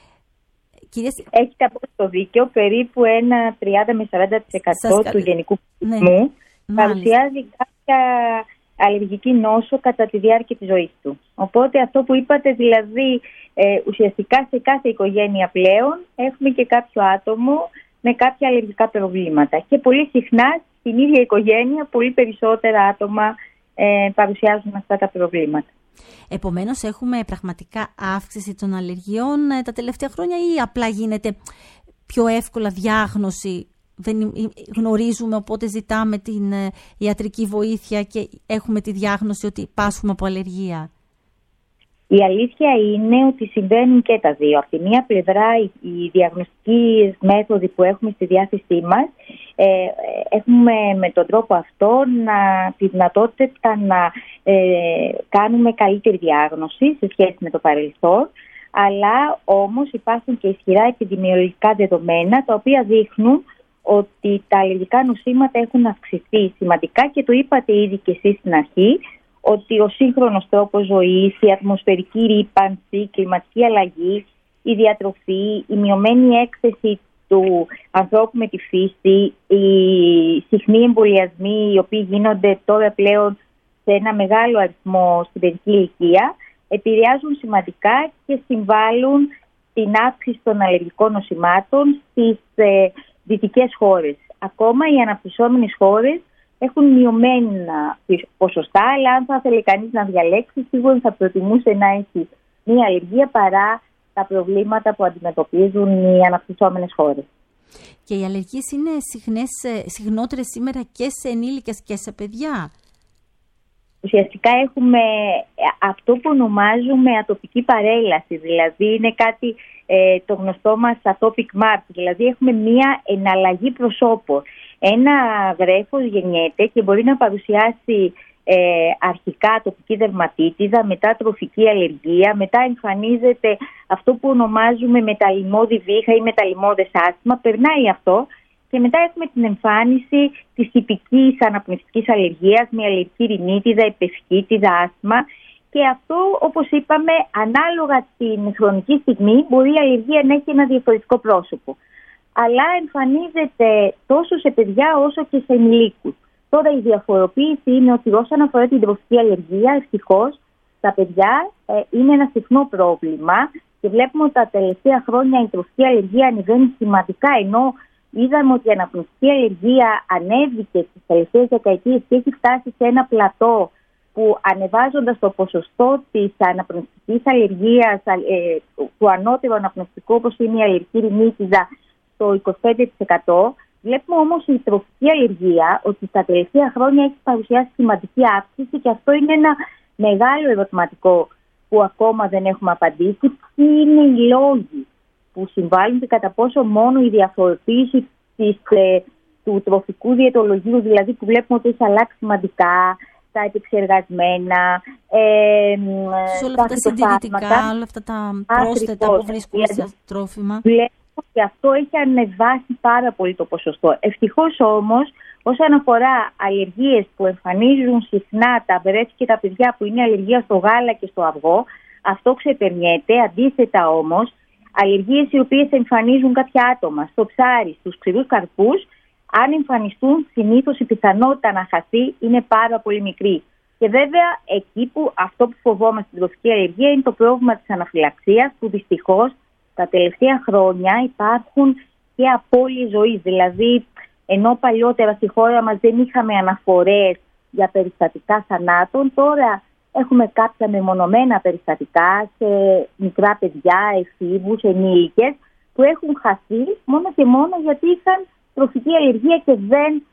Έχετε απόλυτο δίκιο, περίπου ένα 30 με 40% του γενικού πληθυσμού παρουσιάζει κάποια αλλεργική νόσο κατά τη διάρκεια της ζωής του. Οπότε αυτό που είπατε, δηλαδή ουσιαστικά σε κάθε οικογένεια πλέον έχουμε και κάποιο άτομο με κάποια αλλεργικά προβλήματα. Και πολύ συχνά στην ίδια οικογένεια πολύ περισσότερα άτομα παρουσιάζουν αυτά τα προβλήματα. Επομένως έχουμε πραγματικά αύξηση των αλλεργιών τα τελευταία χρόνια ή απλά γίνεται πιο εύκολα διάγνωση? Δεν γνωρίζουμε, οπότε ζητάμε την ιατρική βοήθεια και έχουμε τη διάγνωση ότι πάσχουμε από αλλεργία? Η αλήθεια είναι ότι συμβαίνουν και τα δύο. Από τη μία πλευρά οι διαγνωστικές μέθοδοι που έχουμε στη διάθεσή μας έχουμε με τον τρόπο αυτό τη δυνατότητα να κάνουμε καλύτερη διάγνωση σε σχέση με το παρελθόν, αλλά όμως υπάρχουν και ισχυρά επιδημιολογικά δεδομένα τα οποία δείχνουν ότι τα αλλεργικά νοσήματα έχουν αυξηθεί σημαντικά και το είπατε ήδη και εσείς στην αρχή, ότι ο σύγχρονος τρόπος ζωής, η ατμοσφαιρική ρύπανση, η κλιματική αλλαγή, η διατροφή, η μειωμένη έκθεση του ανθρώπου με τη φύση, οι συχνοί εμβολιασμοί οι οποίοι γίνονται τώρα πλέον σε ένα μεγάλο αριθμό στην παιδική ηλικία, επηρεάζουν σημαντικά και συμβάλλουν στην αύξηση των αλλεργικών νοσημάτων στις δυτικές χώρες. Ακόμα οι αναπτυσσόμενες χώρες έχουν μειωμένα ποσοστά, αλλά αν θα ήθελε κανείς να διαλέξει, σίγουρα θα προτιμούσε να έχει μία αλλεργία παρά τα προβλήματα που αντιμετωπίζουν οι αναπτυσσόμενες χώρες. Και οι αλλεργίες είναι συχνότερες σήμερα και σε ενήλικες και σε παιδιά? Ουσιαστικά έχουμε αυτό που ονομάζουμε ατοπική παρέλαση, δηλαδή είναι κάτι το γνωστό μας atopic mark, δηλαδή έχουμε μία εναλλαγή προσώπων. Ένα βρέφος γεννιέται και μπορεί να παρουσιάσει αρχικά ατοπική δερματίτιδα, μετά τροφική αλλεργία, μετά εμφανίζεται αυτό που ονομάζουμε μεταλλιμώδη βήχα ή μεταλλιμώδες άσθμα, περνάει αυτό και μετά έχουμε την εμφάνιση της τυπικής αναπνευστικής αλλεργίας με αλλεργική ρινίτιδα, επευκίτιδα, άσθμα. Και αυτό, όπως είπαμε, ανάλογα την χρονική στιγμή μπορεί η αλλεργία να έχει ένα διαφορετικό πρόσωπο. Αλλά εμφανίζεται τόσο σε παιδιά όσο και σε ενηλίκους. Τώρα η διαφοροποίηση είναι ότι όσον αφορά την τροφική αλλεργία, ευτυχώς τα παιδιά είναι ένα συχνό πρόβλημα και βλέπουμε ότι τα τελευταία χρόνια η τροφική αλλεργία ανεβαίνει σημαντικά, ενώ είδαμε ότι η αναπνευστική αλλεργία ανέβηκε τις τελευταίες δεκαετίες και έχει φτάσει σε ένα πλατό που ανεβάζοντας το ποσοστό της αναπνευστικής αλλεργίας, του ανώτερου αναπνευστικού όπως είναι η αλλεργική ρινίτιδα, στο 25%. Βλέπουμε όμως η τροφική αλλεργία ότι τα τελευταία χρόνια έχει παρουσιάσει σημαντική αύξηση και αυτό είναι ένα μεγάλο ερωτηματικό που ακόμα δεν έχουμε απαντήσει. Ποιοι είναι οι λόγοι που συμβάλλουν και κατά πόσο μόνο η διαφοροποίηση του τροφικού διαιτολογίου, δηλαδή που βλέπουμε ότι έχει αλλάξει σημαντικά, τα επεξεργασμένα, όλα αυτά τα συντηρητικά, όλα αυτά τα πρόσθετα που βρίσκουμε στα τρόφιμα. Βλέπουμε ότι αυτό έχει ανεβάσει πάρα πολύ το ποσοστό. Ευτυχώς όμως, όσον αφορά αλλεργίες που εμφανίζουν συχνά τα βρέφη και τα παιδιά που είναι αλλεργία στο γάλα και στο αυγό, αυτό ξεπερνιέται. Αντίθετα όμως, αλλεργίες οι οποίες εμφανίζουν κάποια άτομα στο ψάρι, στους ξηρούς καρπούς, αν εμφανιστούν, συνήθως η πιθανότητα να χαθεί είναι πάρα πολύ μικρή. Και βέβαια εκεί που αυτό που φοβόμαστε στην τροφική αλλεργία είναι το πρόβλημα της αναφυλαξίας, που δυστυχώς τα τελευταία χρόνια υπάρχουν και απώλειες ζωής. Δηλαδή, ενώ παλιότερα στη χώρα μας δεν είχαμε αναφορές για περιστατικά θανάτων, τώρα Έχουμε κάποια μεμονωμένα περιστατικά σε μικρά παιδιά, εφήβους, ενήλικες που έχουν χαθεί μόνο και μόνο γιατί είχαν τροφική αλλεργία και δεν...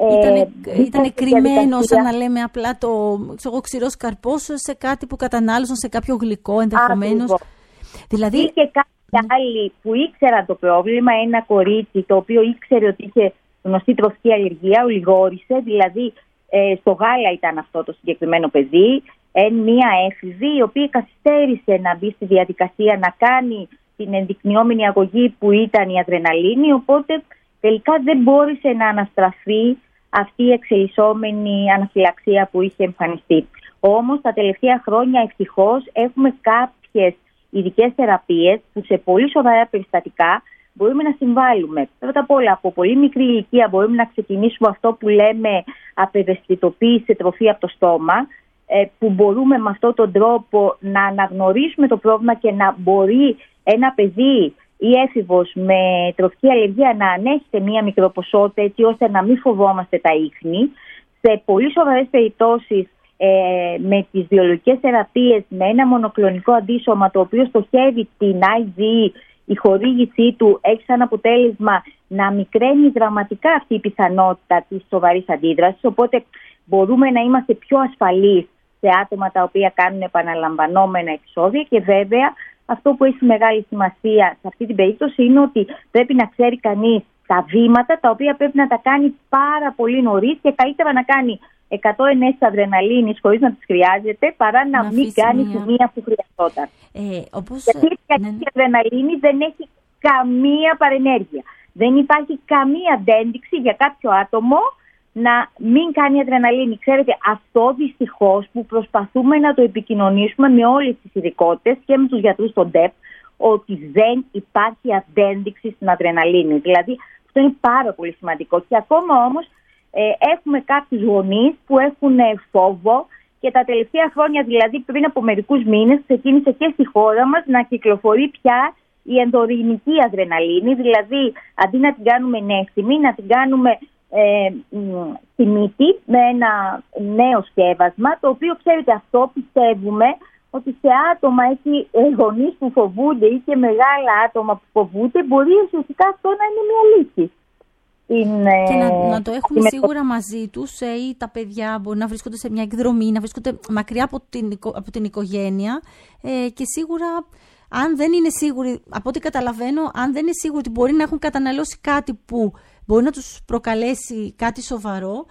Ήτανε κρυμμένο, σαν να λέμε απλά το ξηρός καρπός σε κάτι που κατανάλωσαν, σε κάποιο γλυκό ενδεχομένως. Δηλαδή... Ή και κάποιοι άλλοι που ήξεραν το πρόβλημα, ένα κορίτσι το οποίο ήξερε ότι είχε γνωστή τροφική αλλεργία, ολιγόρησε, δηλαδή στο γάλα ήταν αυτό το συγκεκριμένο παιδί, μία έφηβη η οποία καθυστέρησε να μπει στη διαδικασία να κάνει την ενδεικνυόμενη αγωγή που ήταν η αδρεναλίνη, οπότε τελικά δεν μπόρεσε να αναστραφεί αυτή η εξελισσόμενη αναφυλαξία που είχε εμφανιστεί. Όμως τα τελευταία χρόνια ευτυχώς έχουμε κάποιες ειδικές θεραπείες που σε πολύ σοβαρά περιστατικά μπορούμε να συμβάλλουμε. Πρώτα απ' όλα, από πολύ μικρή ηλικία μπορούμε να ξεκινήσουμε αυτό που λέμε απευαισθητοποίηση σε τροφή από το στόμα, που μπορούμε με αυτόν τον τρόπο να αναγνωρίσουμε το πρόβλημα και να μπορεί ένα παιδί ή έφηβος με τροφική αλλεργία να ανέχεται μία μικροποσότητα έτσι ώστε να μην φοβόμαστε τα ίχνη. Σε πολύ σοβαρές περιπτώσεις με τις βιολογικές θεραπείες, με ένα μονοκλονικό αντίσωμα το οποίο στοχεύει την IgE, η χορήγησή του έχει σαν αποτέλεσμα να μικραίνει δραματικά αυτή η πιθανότητα της σοβαρής αντίδρασης, οπότε μπορούμε να είμαστε πιο ασφαλείς σε άτομα τα οποία κάνουν επαναλαμβανόμενα επεισόδια. Και βέβαια αυτό που έχει μεγάλη σημασία σε αυτή την περίπτωση είναι ότι πρέπει να ξέρει κανείς τα βήματα τα οποία πρέπει να τα κάνει πάρα πολύ νωρίς και καλύτερα να κάνει 100 ενέσεις αδρεναλίνης χωρίς να τις χρειάζεται παρά να μην κάνει τη μία που χρειαζόταν. Γιατί η αδρεναλίνη δεν έχει καμία παρενέργεια. Δεν υπάρχει καμία αντένδειξη για κάποιο άτομο να μην κάνει αδρεναλίνη. Ξέρετε, αυτό δυστυχώς που προσπαθούμε να το επικοινωνήσουμε με όλες τις ειδικότητες και με τους γιατρούς στον ΤΕΠ, ότι δεν υπάρχει αντένδειξη στην αδρεναλίνη. Δηλαδή, αυτό είναι πάρα πολύ σημαντικό. Και ακόμα όμως έχουμε κάποιους γονείς που έχουν φόβο και τα τελευταία χρόνια, δηλαδή πριν από μερικούς μήνες, ξεκίνησε και στη χώρα μας να κυκλοφορεί πια η ενδορυηνική αδρεναλίνη, δηλαδή αντί να την κάνουμε νέστιμη, να την κάνουμε στη μύτη με ένα νέο σκεύασμα, το οποίο ξέρετε αυτό πιστεύουμε ότι σε άτομα έτσι γονείς που φοβούνται ή και μεγάλα άτομα που φοβούνται μπορεί ουσιαστικά αυτό να είναι μια λύση. Και να το έχουν σίγουρα μαζί τους ή τα παιδιά μπορεί να βρίσκονται σε μια εκδρομή, να βρίσκονται μακριά από την οικογένεια και σίγουρα αν δεν είναι σίγουροι, από ό,τι καταλαβαίνω, αν δεν είναι σίγουροι ότι μπορεί να έχουν καταναλώσει κάτι που μπορεί να τους προκαλέσει κάτι σοβαρό,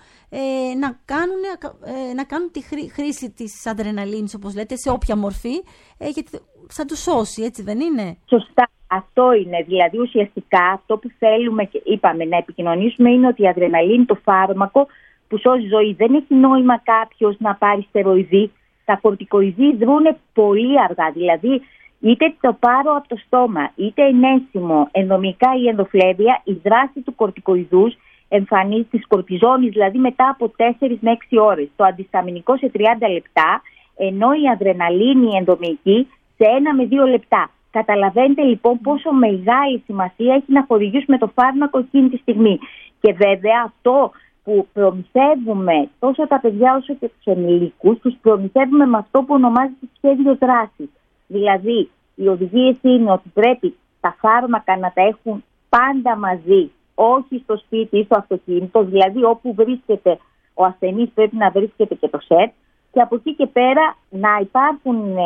να κάνουν τη χρήση της αδρεναλίνης, όπως λέτε, σε όποια μορφή, γιατί θα τους σώσει, έτσι δεν είναι? Σωστά, αυτό είναι. Δηλαδή ουσιαστικά αυτό που θέλουμε και είπαμε να επικοινωνήσουμε είναι ότι η αδρεναλίνη, το φάρμακο που σώζει ζωή, δεν έχει νόημα κάποιος να πάρει στεροειδή. Τα κορτικοειδή δρούν πολύ αργά, δηλαδή είτε το πάρω από το στόμα, είτε ενέσιμο, ενδομικά ή ενδοφλέβεια, η δράση του κορτικοειδούς εμφανίζει της κορτιζόνης, δηλαδή μετά από 4 με 6 ώρες. Το αντισταμινικό σε 30 λεπτά, ενώ η αδρεναλίνη ενδομική σε 1 με 2 λεπτά. Καταλαβαίνετε λοιπόν πόσο μεγάλη σημασία έχει να χορηγήσουμε το φάρμακο εκείνη τη στιγμή. Και βέβαια αυτό που προμηθεύουμε τόσο τα παιδιά όσο και τους ενηλίκους, τους προμηθεύουμε με αυτό που ονομάζεται σχέδιο δράσης. Δηλαδή, οι οδηγίες είναι ότι πρέπει τα φάρμακα να τα έχουν πάντα μαζί, όχι στο σπίτι ή στο αυτοκίνητο, δηλαδή όπου βρίσκεται ο ασθενής πρέπει να βρίσκεται και το σετ, και από εκεί και πέρα να υπάρχουν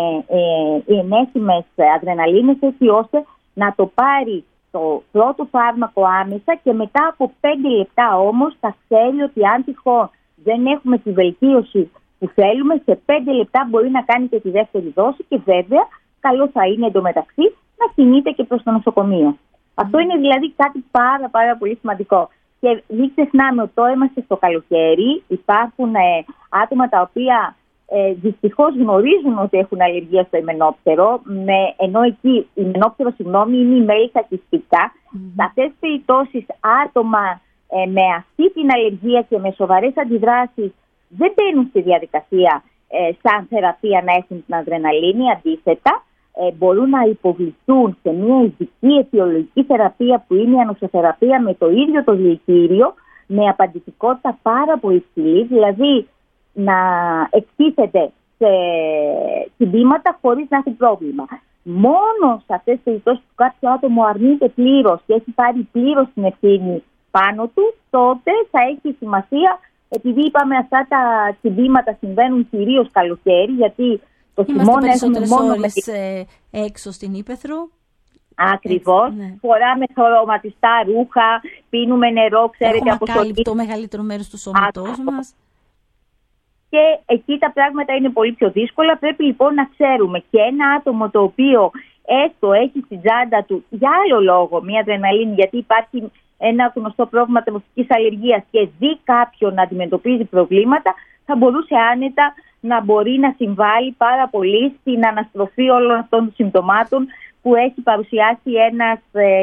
οι ενέσιμες αδρεναλίνες έτσι ώστε να το πάρει το πρώτο φάρμακο άμεσα και μετά από 5 λεπτά όμως θα ξέρει ότι αν τυχόν δεν έχουμε τη βελτίωση που θέλουμε, σε 5 λεπτά μπορεί να κάνει και τη δεύτερη δόση και βέβαια καλό θα είναι εντωμεταξύ να κινείται και προς το νοσοκομείο. Αυτό είναι δηλαδή κάτι πάρα πολύ σημαντικό. Και μην ξεχνάμε ότι τώρα είμαστε στο καλοκαίρι, υπάρχουν άτομα τα οποία δυστυχώς γνωρίζουν ότι έχουν αλλεργία στο ημενόπτερο, ενώ εκεί η ημενόπτερο είναι η μέλισσα κυστικά. Σε αυτές τις περιπτώσεις άτομα με αυτή την αλλεργία και με σοβαρές αντιδράσεις δεν μπαίνουν στη διαδικασία σαν θεραπεία να έχουν την αδρεναλίνη, αντίθετα μπορούν να υποβληθούν σε μια ειδική αιτιολογική θεραπεία που είναι η ανοσοθεραπεία με το ίδιο το δηλητήριο, με απαντητικότητα πάρα πολύ υψηλή, δηλαδή να εκτίθεται τσιμπήματα χωρίς να έχει πρόβλημα. Μόνο σε αυτές τις περιπτώσεις που κάποιο άτομο αρνείται πλήρως και έχει πάρει πλήρως την ευθύνη πάνω του, τότε θα έχει σημασία, επειδή είπαμε αυτά τα τσιμπήματα συμβαίνουν κυρίως καλοκαίρι, γιατί το χειμώνα έχουμε μόνο έξω στην Ήπεθρο. Ακριβώς. Ναι. Φοράμε χρωματιστά ρούχα, πίνουμε νερό, ξέρετε, από το μεγαλύτερο μέρος του σώματός μας. Και εκεί τα πράγματα είναι πολύ πιο δύσκολα. Πρέπει λοιπόν να ξέρουμε, και ένα άτομο το οποίο έστω έχει στην τσάντα του για άλλο λόγο μία αδρεναλίνη, γιατί υπάρχει ένα γνωστό πρόβλημα τροφικής αλλεργίας και δει κάποιον να αντιμετωπίζει προβλήματα, θα μπορούσε άνετα να μπορεί να συμβάλλει πάρα πολύ στην αναστροφή όλων αυτών των συμπτωμάτων που έχει παρουσιάσει ένας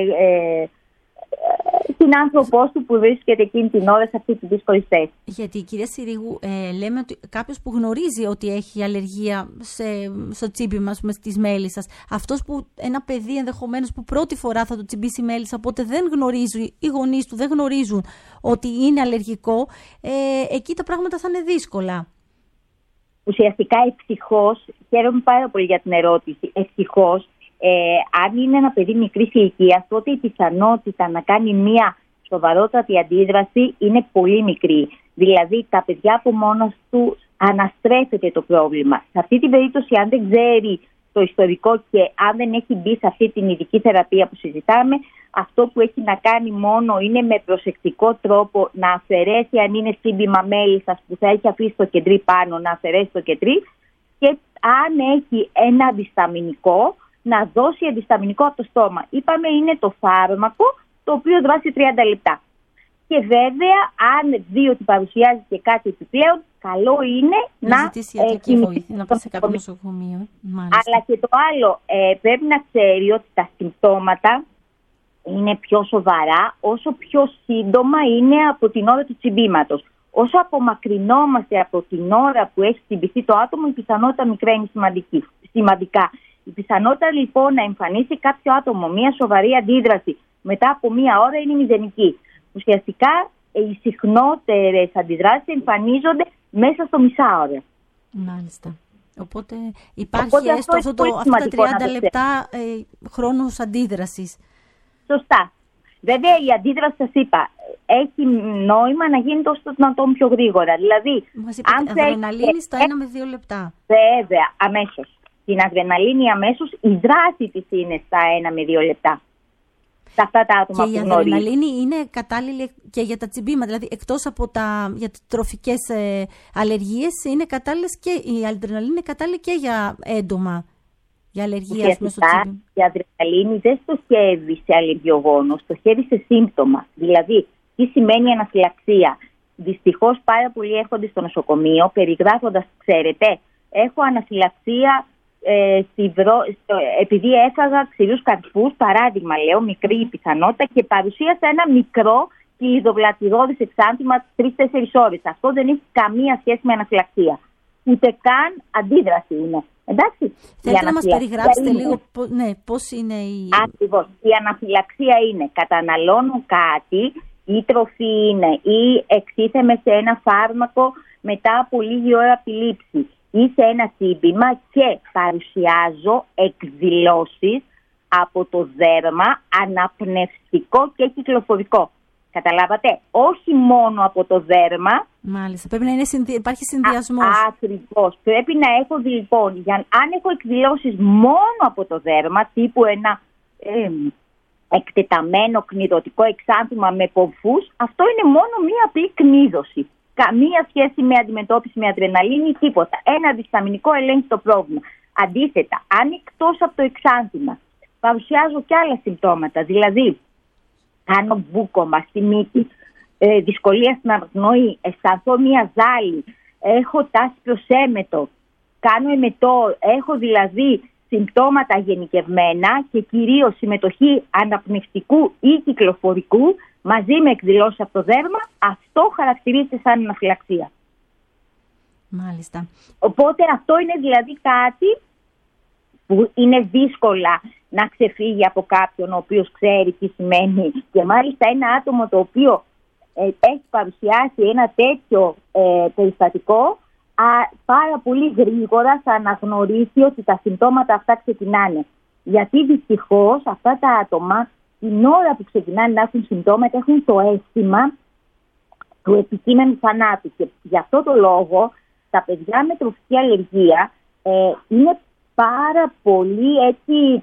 συνάνθρωπός του που βρίσκεται εκείνη την ώρα σε αυτή τη δύσκολη θέση. Γιατί, κυρία Συρίγου, λέμε ότι κάποιος που γνωρίζει ότι έχει αλλεργία στο τσίμπημα της μέλισσας, αυτός που, ένα παιδί ενδεχομένως που πρώτη φορά θα το τσιμπήσει η μέλισσα, οπότε δεν γνωρίζει, οι γονείς του δεν γνωρίζουν ότι είναι αλλεργικό, εκεί τα πράγματα θα είναι δύσκολα. Ουσιαστικά, ευτυχώς, χαίρομαι πάρα πολύ για την ερώτηση, ευτυχώς, αν είναι ένα παιδί μικρής ηλικίας, τότε η πιθανότητα να κάνει μία σοβαρότατη αντίδραση είναι πολύ μικρή. Δηλαδή, τα παιδιά από μόνα του αναστρέφεται το πρόβλημα. Σε αυτή την περίπτωση, αν δεν ξέρει το ιστορικό και αν δεν έχει μπει σε αυτή την ειδική θεραπεία που συζητάμε, αυτό που έχει να κάνει μόνο είναι με προσεκτικό τρόπο να αφαιρέσει, αν είναι τσίμπημα μέλισσας που θα έχει αφήσει το κεντρί πάνω, να αφαιρέσει το κεντρί, και αν έχει ένα αντισταμινικό, να δώσει αντισταμινικό από το στόμα. Είπαμε, είναι το φάρμακο το οποίο δράσει 30 λεπτά. Και βέβαια, αν δει ότι παρουσιάζει και κάτι επιπλέον, καλό είναι να ζητήσει ιατρική βοήθεια, να πάει σε κάποιο νοσοκομείο. Αλλά και το άλλο, πρέπει να ξέρει ότι τα συμπτώματα είναι πιο σοβαρά όσο πιο σύντομα είναι από την ώρα του τσιμπήματος. Όσο απομακρυνόμαστε από την ώρα που έχει τσιμπηθεί το άτομο, η πιθανότητα μικραίνει σημαντικά. Η πιθανότητα λοιπόν να εμφανίσει κάποιο άτομο μία σοβαρή αντίδραση μετά από μία ώρα είναι μηδενική. Ουσιαστικά οι συχνότερες αντιδράσεις εμφανίζονται μέσα στο μισάωρο. Μάλιστα. Οπότε υπάρχει έστω αυτά τα 30 λεπτά χρόνος αντίδρασης. Σωστά. Βέβαια η αντίδραση, σας είπα, έχει νόημα να γίνει τόσο δυνατόν πιο γρήγορα. Δηλαδή, μας είπατε αδρεναλίνη στα 1 με 2 λεπτά. Βέβαια, αμέσως. Την αδρεναλίνη αμέσως, η δράση της είναι στα 1 με 2 λεπτά. Σε αυτά τα άτομα και που γνωρίζουν. Η αδρεναλίνη είναι κατάλληλη και για τα τσιμπήματα, δηλαδή εκτός από για τις τροφικές αλλεργίες, είναι κατάλληλες και η αδρεναλίνη είναι κατάλληλη και για έντομα, για αλλεργία στο τσίμπημα. Η αδρεναλίνη δεν στοχεύει σε αλλεργιογόνο, στοχεύει σε σύμπτωμα. Δηλαδή, τι σημαίνει αναφυλαξία. Δυστυχώς πάρα πολλοί έρχονται στο νοσοκομείο περιγράφοντας, ξέρετε, έχω αναφυλαξία επειδή έφαγα ξηρούς καρπούς, παράδειγμα λέω, μικρή πιθανότητα, και παρουσίασα ένα μικρό κλειδοβλατιδώδης εξάντημα 3-4 ώρες. Αυτό δεν έχει καμία σχέση με αναφυλαξία. Ούτε καν αντίδραση είναι. Εντάξει. Θέλετε να μας περιγράψετε λίγο πώς είναι η... Ακριβώς. Η αναφυλαξία είναι καταναλώνω κάτι, ή τροφή είναι, ή εκτίθεμαι σε ένα φάρμακο μετά από λίγη ώρα από τη λήψη, ή σε ένα τσίμπημα και παρουσιάζω εκδηλώσεις από το δέρμα αναπνευστικό και κυκλοφορικό. Καταλάβατε, όχι μόνο από το δέρμα. Μάλιστα, πρέπει να υπάρχει συνδυασμός. Ακριβώς. Πρέπει να έχω λοιπόν, αν έχω εκδηλώσεις μόνο από το δέρμα, τύπου ένα εκτεταμένο κνιδωτικό εξάντημα με πομφούς, αυτό είναι μόνο μία απλή κνίδωση. Καμία σχέση με αντιμετώπιση με αδρεναλίνη, τίποτα. Ένα αντισταμινικό ελέγχει το πρόβλημα. Αντίθετα, αν εκτός από το εξάντημα παρουσιάζω και άλλα συμπτώματα, δηλαδή κάνω μπούκομα στη μύτη, δυσκολία στην αναπνοή, αισθανθώ μία ζάλη, έχω τάση προς έμετο, κάνω εμετό, έχω δηλαδή συμπτώματα γενικευμένα και κυρίως συμμετοχή αναπνευστικού ή κυκλοφορικού μαζί με εκδηλώσεις από το δέρμα, αυτό χαρακτηρίζεται σαν αναφυλαξία. Μάλιστα. Οπότε αυτό είναι δηλαδή κάτι που είναι δύσκολα να ξεφύγει από κάποιον ο οποίος ξέρει τι σημαίνει, και μάλιστα ένα άτομο το οποίο έχει παρουσιάσει ένα τέτοιο περιστατικό πάρα πολύ γρήγορα θα αναγνωρίσει ότι τα συμπτώματα αυτά ξεκινάνε. Γιατί δυστυχώς αυτά τα άτομα την ώρα που ξεκινάνε να έχουν συμπτώματα έχουν το αίσθημα του επικείμενου θανάτου. Και γι' αυτό το λόγο τα παιδιά με τροφική αλλεργία είναι πάρα πολύ έτσι,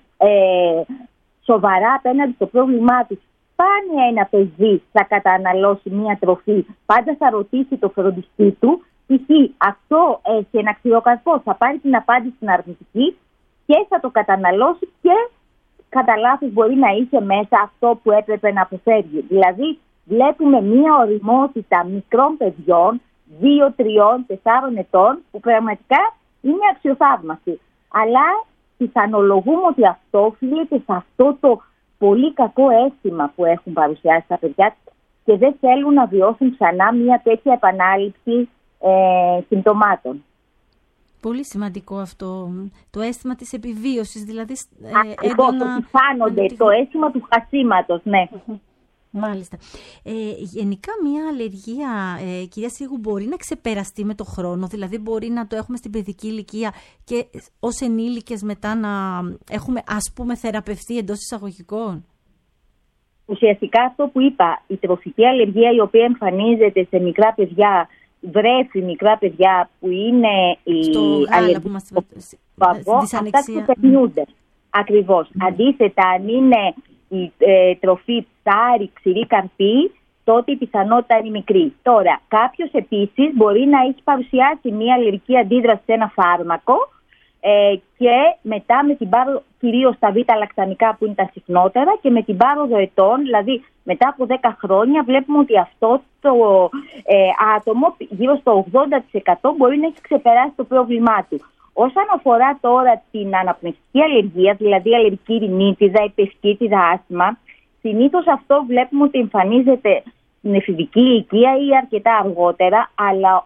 σοβαρά απέναντι στο πρόβλημά τους. Σπάνια ένα παιδί θα καταναλώσει μία τροφή, πάντα θα ρωτήσει το φροντιστή του, π.χ. αυτό έχει ένα ξηροκαρπό, θα πάρει την απάντηση στην αρνητική και θα το καταναλώσει και κατά λάθος μπορεί να είχε μέσα αυτό που έπρεπε να αποφεύγει. Δηλαδή βλέπουμε μία ωριμότητα μικρών παιδιών, 2, 3, 4 ετών, που πραγματικά είναι αξιοθαύμαστη. Αλλά πιθανολογούμε ότι αυτό οφείλεται σε αυτό το πολύ κακό αίσθημα που έχουν παρουσιάσει τα παιδιά και δεν θέλουν να βιώσουν ξανά μια τέτοια επανάληψη συμπτωμάτων. Πολύ σημαντικό αυτό, το αίσθημα της επιβίωσης, δηλαδή ακριβώς, ότι χάνονται, το αίσθημα του χασίματος, ναι. Μάλιστα. Γενικά μια αλλεργία, κυρία Συρίγου, μπορεί να ξεπεραστεί με το χρόνο, δηλαδή μπορεί να το έχουμε στην παιδική ηλικία και ως ενήλικες μετά να έχουμε, ας πούμε, θεραπευτεί εντός εισαγωγικών? Ουσιαστικά αυτό που είπα, η τροφική αλλεργία η οποία εμφανίζεται σε μικρά παιδιά, βρέφη μικρά παιδιά που είναι στο γάλα που μας αυτά που περνούνται. Ακριβώς. Αντίθετα, αν είναι η τροφή ψάρι, ξηρή, καρπί, τότε η πιθανότητα είναι μικρή. Τώρα, κάποιος επίσης μπορεί να έχει παρουσιάσει μια αλλεργική αντίδραση σε ένα φάρμακο και μετά με την πάροδο, κυρίως τα β-λακτανικά που είναι τα συχνότερα, και με την πάροδο ετών, δηλαδή μετά από 10 χρόνια, βλέπουμε ότι αυτό το άτομο γύρω στο 80% μπορεί να έχει ξεπεράσει το πρόβλημά του. Όσον αφορά τώρα την αναπνευστική αλλεργία, δηλαδή αλλεργική ρινίτιδα, υπεσκήτιδα, άσθμα, συνήθως αυτό βλέπουμε ότι εμφανίζεται στην εφηβική ηλικία ή αρκετά αργότερα, αλλά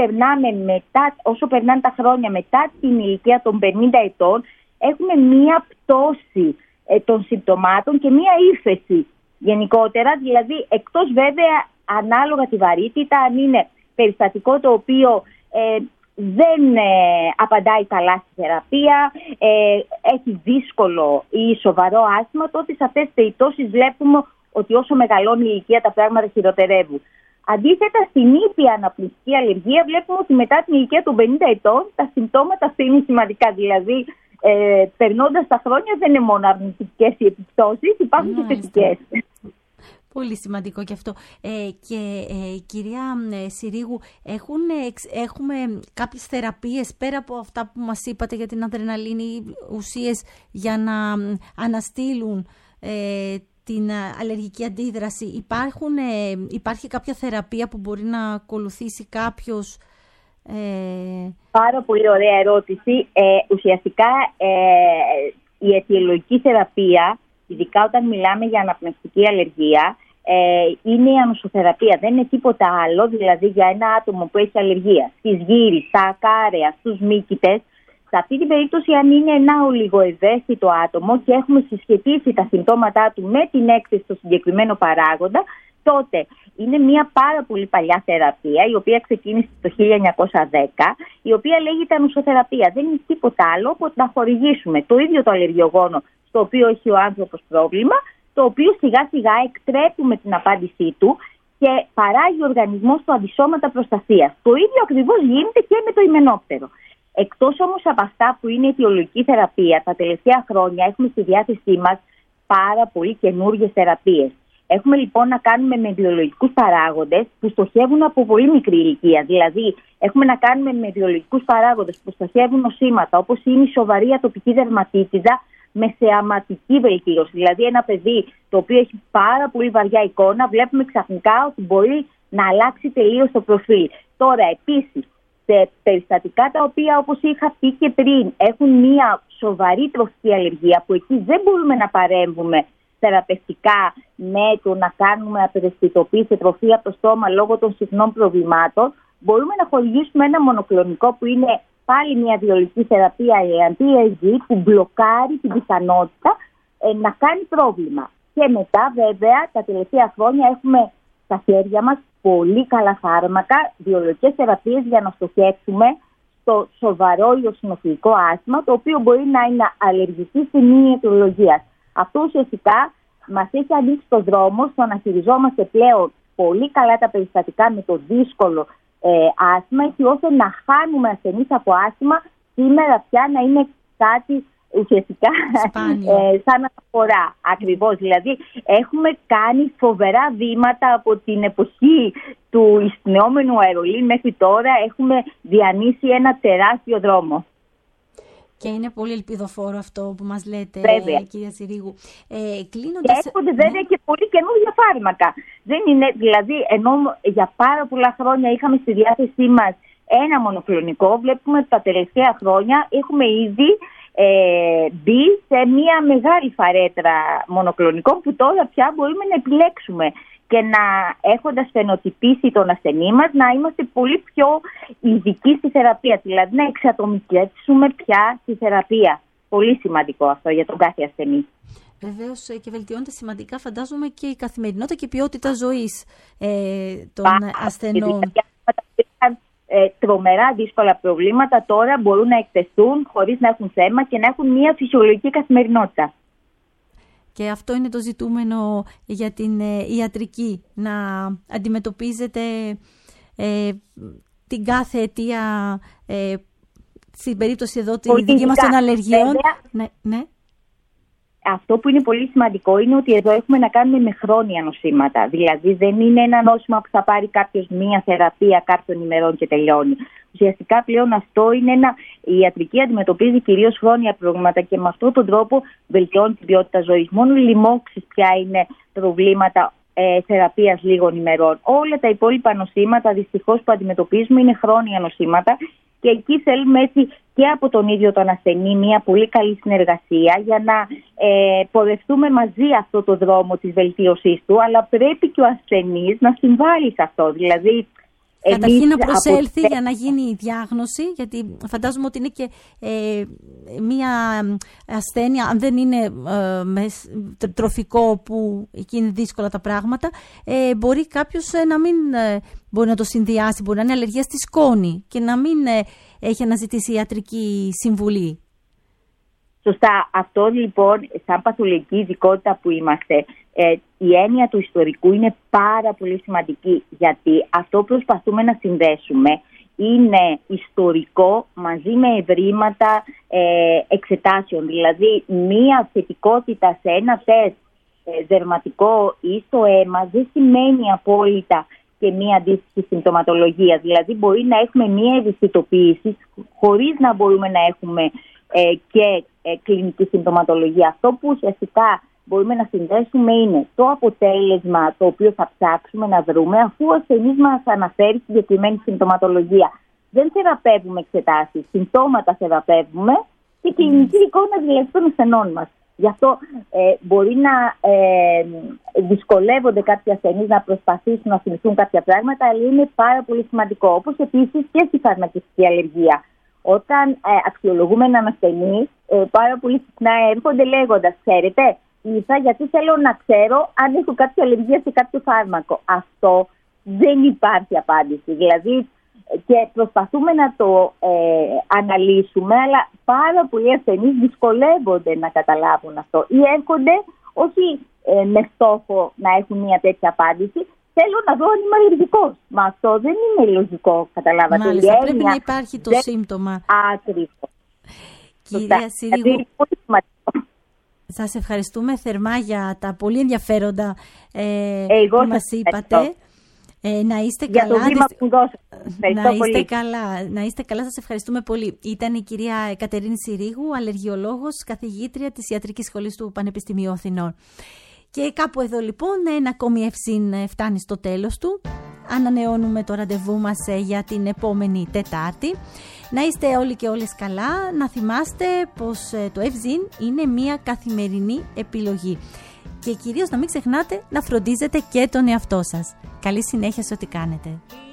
όσο περνάνε τα χρόνια μετά την ηλικία των 50 ετών, έχουμε μία πτώση των συμπτωμάτων και μία ύφεση γενικότερα, δηλαδή εκτός βέβαια ανάλογα τη βαρύτητα, αν είναι περιστατικό το οποίο δεν απαντάει καλά στη θεραπεία, έχει δύσκολο ή σοβαρό άσθμα, τότε σε αυτές τις περιπτώσεις βλέπουμε ότι όσο μεγαλώνει η ηλικία τα πράγματα χειροτερεύουν. Αντίθετα, στην ήπια αναπνευστική αλλεργία βλέπουμε ότι μετά την ηλικία των 50 ετών τα συμπτώματα αυτά είναι σημαντικά. Δηλαδή, περνώντας τα χρόνια δεν είναι μόνο αρνητικές οι επιπτώσεις, υπάρχουν και θετικές. Πολύ σημαντικό και αυτό. Κυρία Συρίγου, έχουμε κάποιες θεραπείες πέρα από αυτά που μας είπατε για την αδρεναλίνη, ουσίες για να αναστείλουν την αλλεργική αντίδραση? Υπάρχει κάποια θεραπεία που μπορεί να ακολουθήσει κάποιος? Πάρα πολύ ωραία ερώτηση. Ουσιαστικά η αιτιολογική θεραπεία, ειδικά όταν μιλάμε για αναπνευστική αλλεργία, είναι η ανοσοθεραπεία. Δεν είναι τίποτα άλλο, δηλαδή για ένα άτομο που έχει αλλεργία στις γύρις, στα ακάραια, στους μύκητες. Σε αυτή την περίπτωση, αν είναι ένα ολιγοευαίσθητο άτομο και έχουμε συσχετίσει τα συμπτώματά του με την έκθεση στο συγκεκριμένο παράγοντα, τότε είναι μια πάρα πολύ παλιά θεραπεία, η οποία ξεκίνησε το 1910, η οποία λέγεται ανοσοθεραπεία. Δεν είναι τίποτα άλλο από να χορηγήσουμε το ίδιο το αλλεργιογόνο στο οποίο έχει ο άνθρωπος πρόβλημα, το οποίο σιγά σιγά εκτρέπουμε την απάντησή του και παράγει ο οργανισμός του αντισώματα προστασίας. Το ίδιο ακριβώς γίνεται και με το υμενόπτερο. Εκτός όμως από αυτά που είναι η αιτιολογική θεραπεία, τα τελευταία χρόνια έχουμε στη διάθεσή μας πάρα πολύ καινούργιες θεραπείες. Έχουμε λοιπόν να κάνουμε με βιολογικούς παράγοντες που στοχεύουν από πολύ μικρή ηλικία. Δηλαδή, έχουμε να κάνουμε με βιολογικούς παράγοντες που στοχεύουν νοσήματα, όπως είναι η σοβαρή ατοπική δερματίτιδα με θεαματική βελτίωση. Δηλαδή, ένα παιδί το οποίο έχει πάρα πολύ βαριά εικόνα, βλέπουμε ξαφνικά ότι μπορεί να αλλάξει τελείως το προφίλ. Τώρα, επίσης, σε περιστατικά τα οποία, όπως είχα πει και πριν, έχουν μια σοβαρή τροφική αλλεργία, που εκεί δεν μπορούμε να παρέμβουμε θεραπευτικά με το να κάνουμε απεραισθητοποίηση σε τροφή από το στόμα λόγω των συχνών προβλημάτων, μπορούμε να χορηγήσουμε ένα μονοκλονικό που είναι πάλι μια βιολογική θεραπεία, η anti-AG, που μπλοκάρει την πιθανότητα να κάνει πρόβλημα. Και μετά, βέβαια, τα τελευταία χρόνια έχουμε στα χέρια μας πολύ καλά φάρμακα, βιολογικές θεραπείες για να στοχεύσουμε στο σοβαρό ιοσινοφυλλικό άσθμα, το οποίο μπορεί να είναι αλλεργική στη μη αιτιολογία. Αυτό ουσιαστικά μας έχει ανοίξει το δρόμο στο να χειριζόμαστε πλέον πολύ καλά τα περιστατικά με το δύσκολο άσθμα, έτσι ώστε να χάνουμε ασθενείς από άσθμα σήμερα πια να είναι κάτι ουσιαστικά σαν αναφορά. Ακριβώς. Δηλαδή έχουμε κάνει φοβερά βήματα από την εποχή του εισπνεόμενου αερολίν μέχρι τώρα. Έχουμε διανύσει ένα τεράστιο δρόμο. Και είναι πολύ ελπιδοφόρο αυτό που μας λέτε, κυρία Συρίγου. Και έρχονται βέβαια και πολύ καινούργια φάρμακα. Δεν είναι, δηλαδή, ενώ για πάρα πολλά χρόνια είχαμε στη διάθεσή μας ένα μονοκλονικό, βλέπουμε ότι τα τελευταία χρόνια έχουμε ήδη μπει σε μια μεγάλη φαρέτρα μονοκλονικών που τώρα πια μπορούμε να επιλέξουμε και να, έχοντας φαινοτυπήσει τον ασθενή μας, να είμαστε πολύ πιο ειδικοί στη θεραπεία, δηλαδή να εξατομικεύσουμε πια τη θεραπεία. Πολύ σημαντικό αυτό για τον κάθε ασθενή. Βεβαίως, και βελτιώνεται σημαντικά, φαντάζομαι, και η καθημερινότητα και η ποιότητα ζωής των ασθενών. Τρομερά δύσκολα προβλήματα τώρα μπορούν να εκτεθούν χωρίς να έχουν θέμα και να έχουν μια φυσιολογική καθημερινότητα. Και αυτό είναι το ζητούμενο για την ιατρική, να αντιμετωπίζετε την κάθε αιτία, στην περίπτωση εδώ τη δική μας των αλλεργιών. Ναι. Αυτό που είναι πολύ σημαντικό είναι ότι εδώ έχουμε να κάνουμε με χρόνια νοσήματα. Δηλαδή δεν είναι ένα νόσημα που θα πάρει κάποιος μία θεραπεία κάποιων ημερών και τελειώνει. Ουσιαστικά πλέον αυτό είναι η ιατρική αντιμετωπίζει κυρίως χρόνια προβλήματα και με αυτόν τον τρόπο βελτιώνει την ποιότητα ζωής. Μόνο οι λοιμώξεις πια είναι προβλήματα θεραπείας λίγων ημερών. Όλα τα υπόλοιπα νοσήματα δυστυχώς που αντιμετωπίζουμε είναι χρόνια νοσήματα. Και εκεί θέλουμε έτσι και από τον ίδιο τον ασθενή μια πολύ καλή συνεργασία για να πορευτούμε μαζί αυτό το δρόμο της βελτίωσής του, αλλά πρέπει και ο ασθενής να συμβάλλει σε αυτό. Δηλαδή, καταρχήν να προσέλθει για να γίνει η διάγνωση, γιατί φαντάζομαι ότι είναι και μία ασθένεια, αν δεν είναι τροφικό που εκεί είναι δύσκολα τα πράγματα, μπορεί κάποιος να μην μπορεί να το συνδυάσει, μπορεί να είναι αλλεργία στη σκόνη και να μην έχει αναζητήσει ιατρική συμβουλή. Σωστά. Αυτό λοιπόν, σαν παθολογική ειδικότητα που είμαστε, η έννοια του ιστορικού είναι πάρα πολύ σημαντική, γιατί αυτό που προσπαθούμε να συνδέσουμε είναι ιστορικό μαζί με ευρήματα εξετάσεων. Δηλαδή, μία θετικότητα σε ένα τεστ δερματικό ή στο αίμα δεν σημαίνει απόλυτα και μία αντίστοιχη συμπτωματολογία. Δηλαδή, μπορεί να έχουμε μία ευαισθητοποίηση χωρίς να μπορούμε να έχουμε και κλινική συμπτωματολογία. Αυτό που ουσιαστικά μπορούμε να συνδέσουμε είναι το αποτέλεσμα το οποίο θα ψάξουμε να βρούμε, αφού ο ασθενής μας αναφέρει συγκεκριμένη συμπτωματολογία. Δεν θεραπεύουμε εξετάσεις, συμπτώματα θεραπεύουμε και κλινική εικόνα δηλαδή των ασθενών μας. Γι' αυτό μπορεί να δυσκολεύονται κάποιοι ασθενείς να προσπαθήσουν να θυμηθούν κάποια πράγματα, αλλά είναι πάρα πολύ σημαντικό. Όπως επίσης και στη φαρμακευτική αλλεργία. Όταν αξιολογούμε έναν ασθενή, πάρα πολύ συχνά έρχονται λέγοντας, ξέρετε, ήρθα γιατί θέλω να ξέρω αν έχω κάποια αλλεργία σε κάποιο φάρμακο. Αυτό δεν υπάρχει απάντηση. Δηλαδή, και προσπαθούμε να το αναλύσουμε, αλλά πάρα πολλοί ασθενείς δυσκολεύονται να καταλάβουν αυτό. Ή έρχονται όχι με στόχο να έχουν μια τέτοια απάντηση, θέλω να δω αν είμαι αλλεργικός. Μα αυτό δεν είναι λογικό, καταλάβατε. Μάλιστα, πρέπει να υπάρχει το σύμπτωμα. Ακριβώς. Κυρία Συρίγου, σας ευχαριστούμε θερμά για τα πολύ ενδιαφέροντα που μας είπατε. Να είστε για καλά. Το βήμα που δώσατε. Να είστε καλά, σας ευχαριστούμε πολύ. Ήταν η κυρία Κατερίνη Συρίγου, αλλεργιολόγος, καθηγήτρια της Ιατρικής Σχολής του Πανεπιστημίου Αθηνών. Και κάπου εδώ λοιπόν ένα ακόμη Ευσύν φτάνει στο τέλος του. Ανανεώνουμε το ραντεβού μας για την επόμενη Τετάρτη. Να είστε όλοι και όλες καλά. Να θυμάστε πως το Ευσύν είναι μια καθημερινή επιλογή. Και κυρίως να μην ξεχνάτε να φροντίζετε και τον εαυτό σας. Καλή συνέχεια σε ό,τι κάνετε.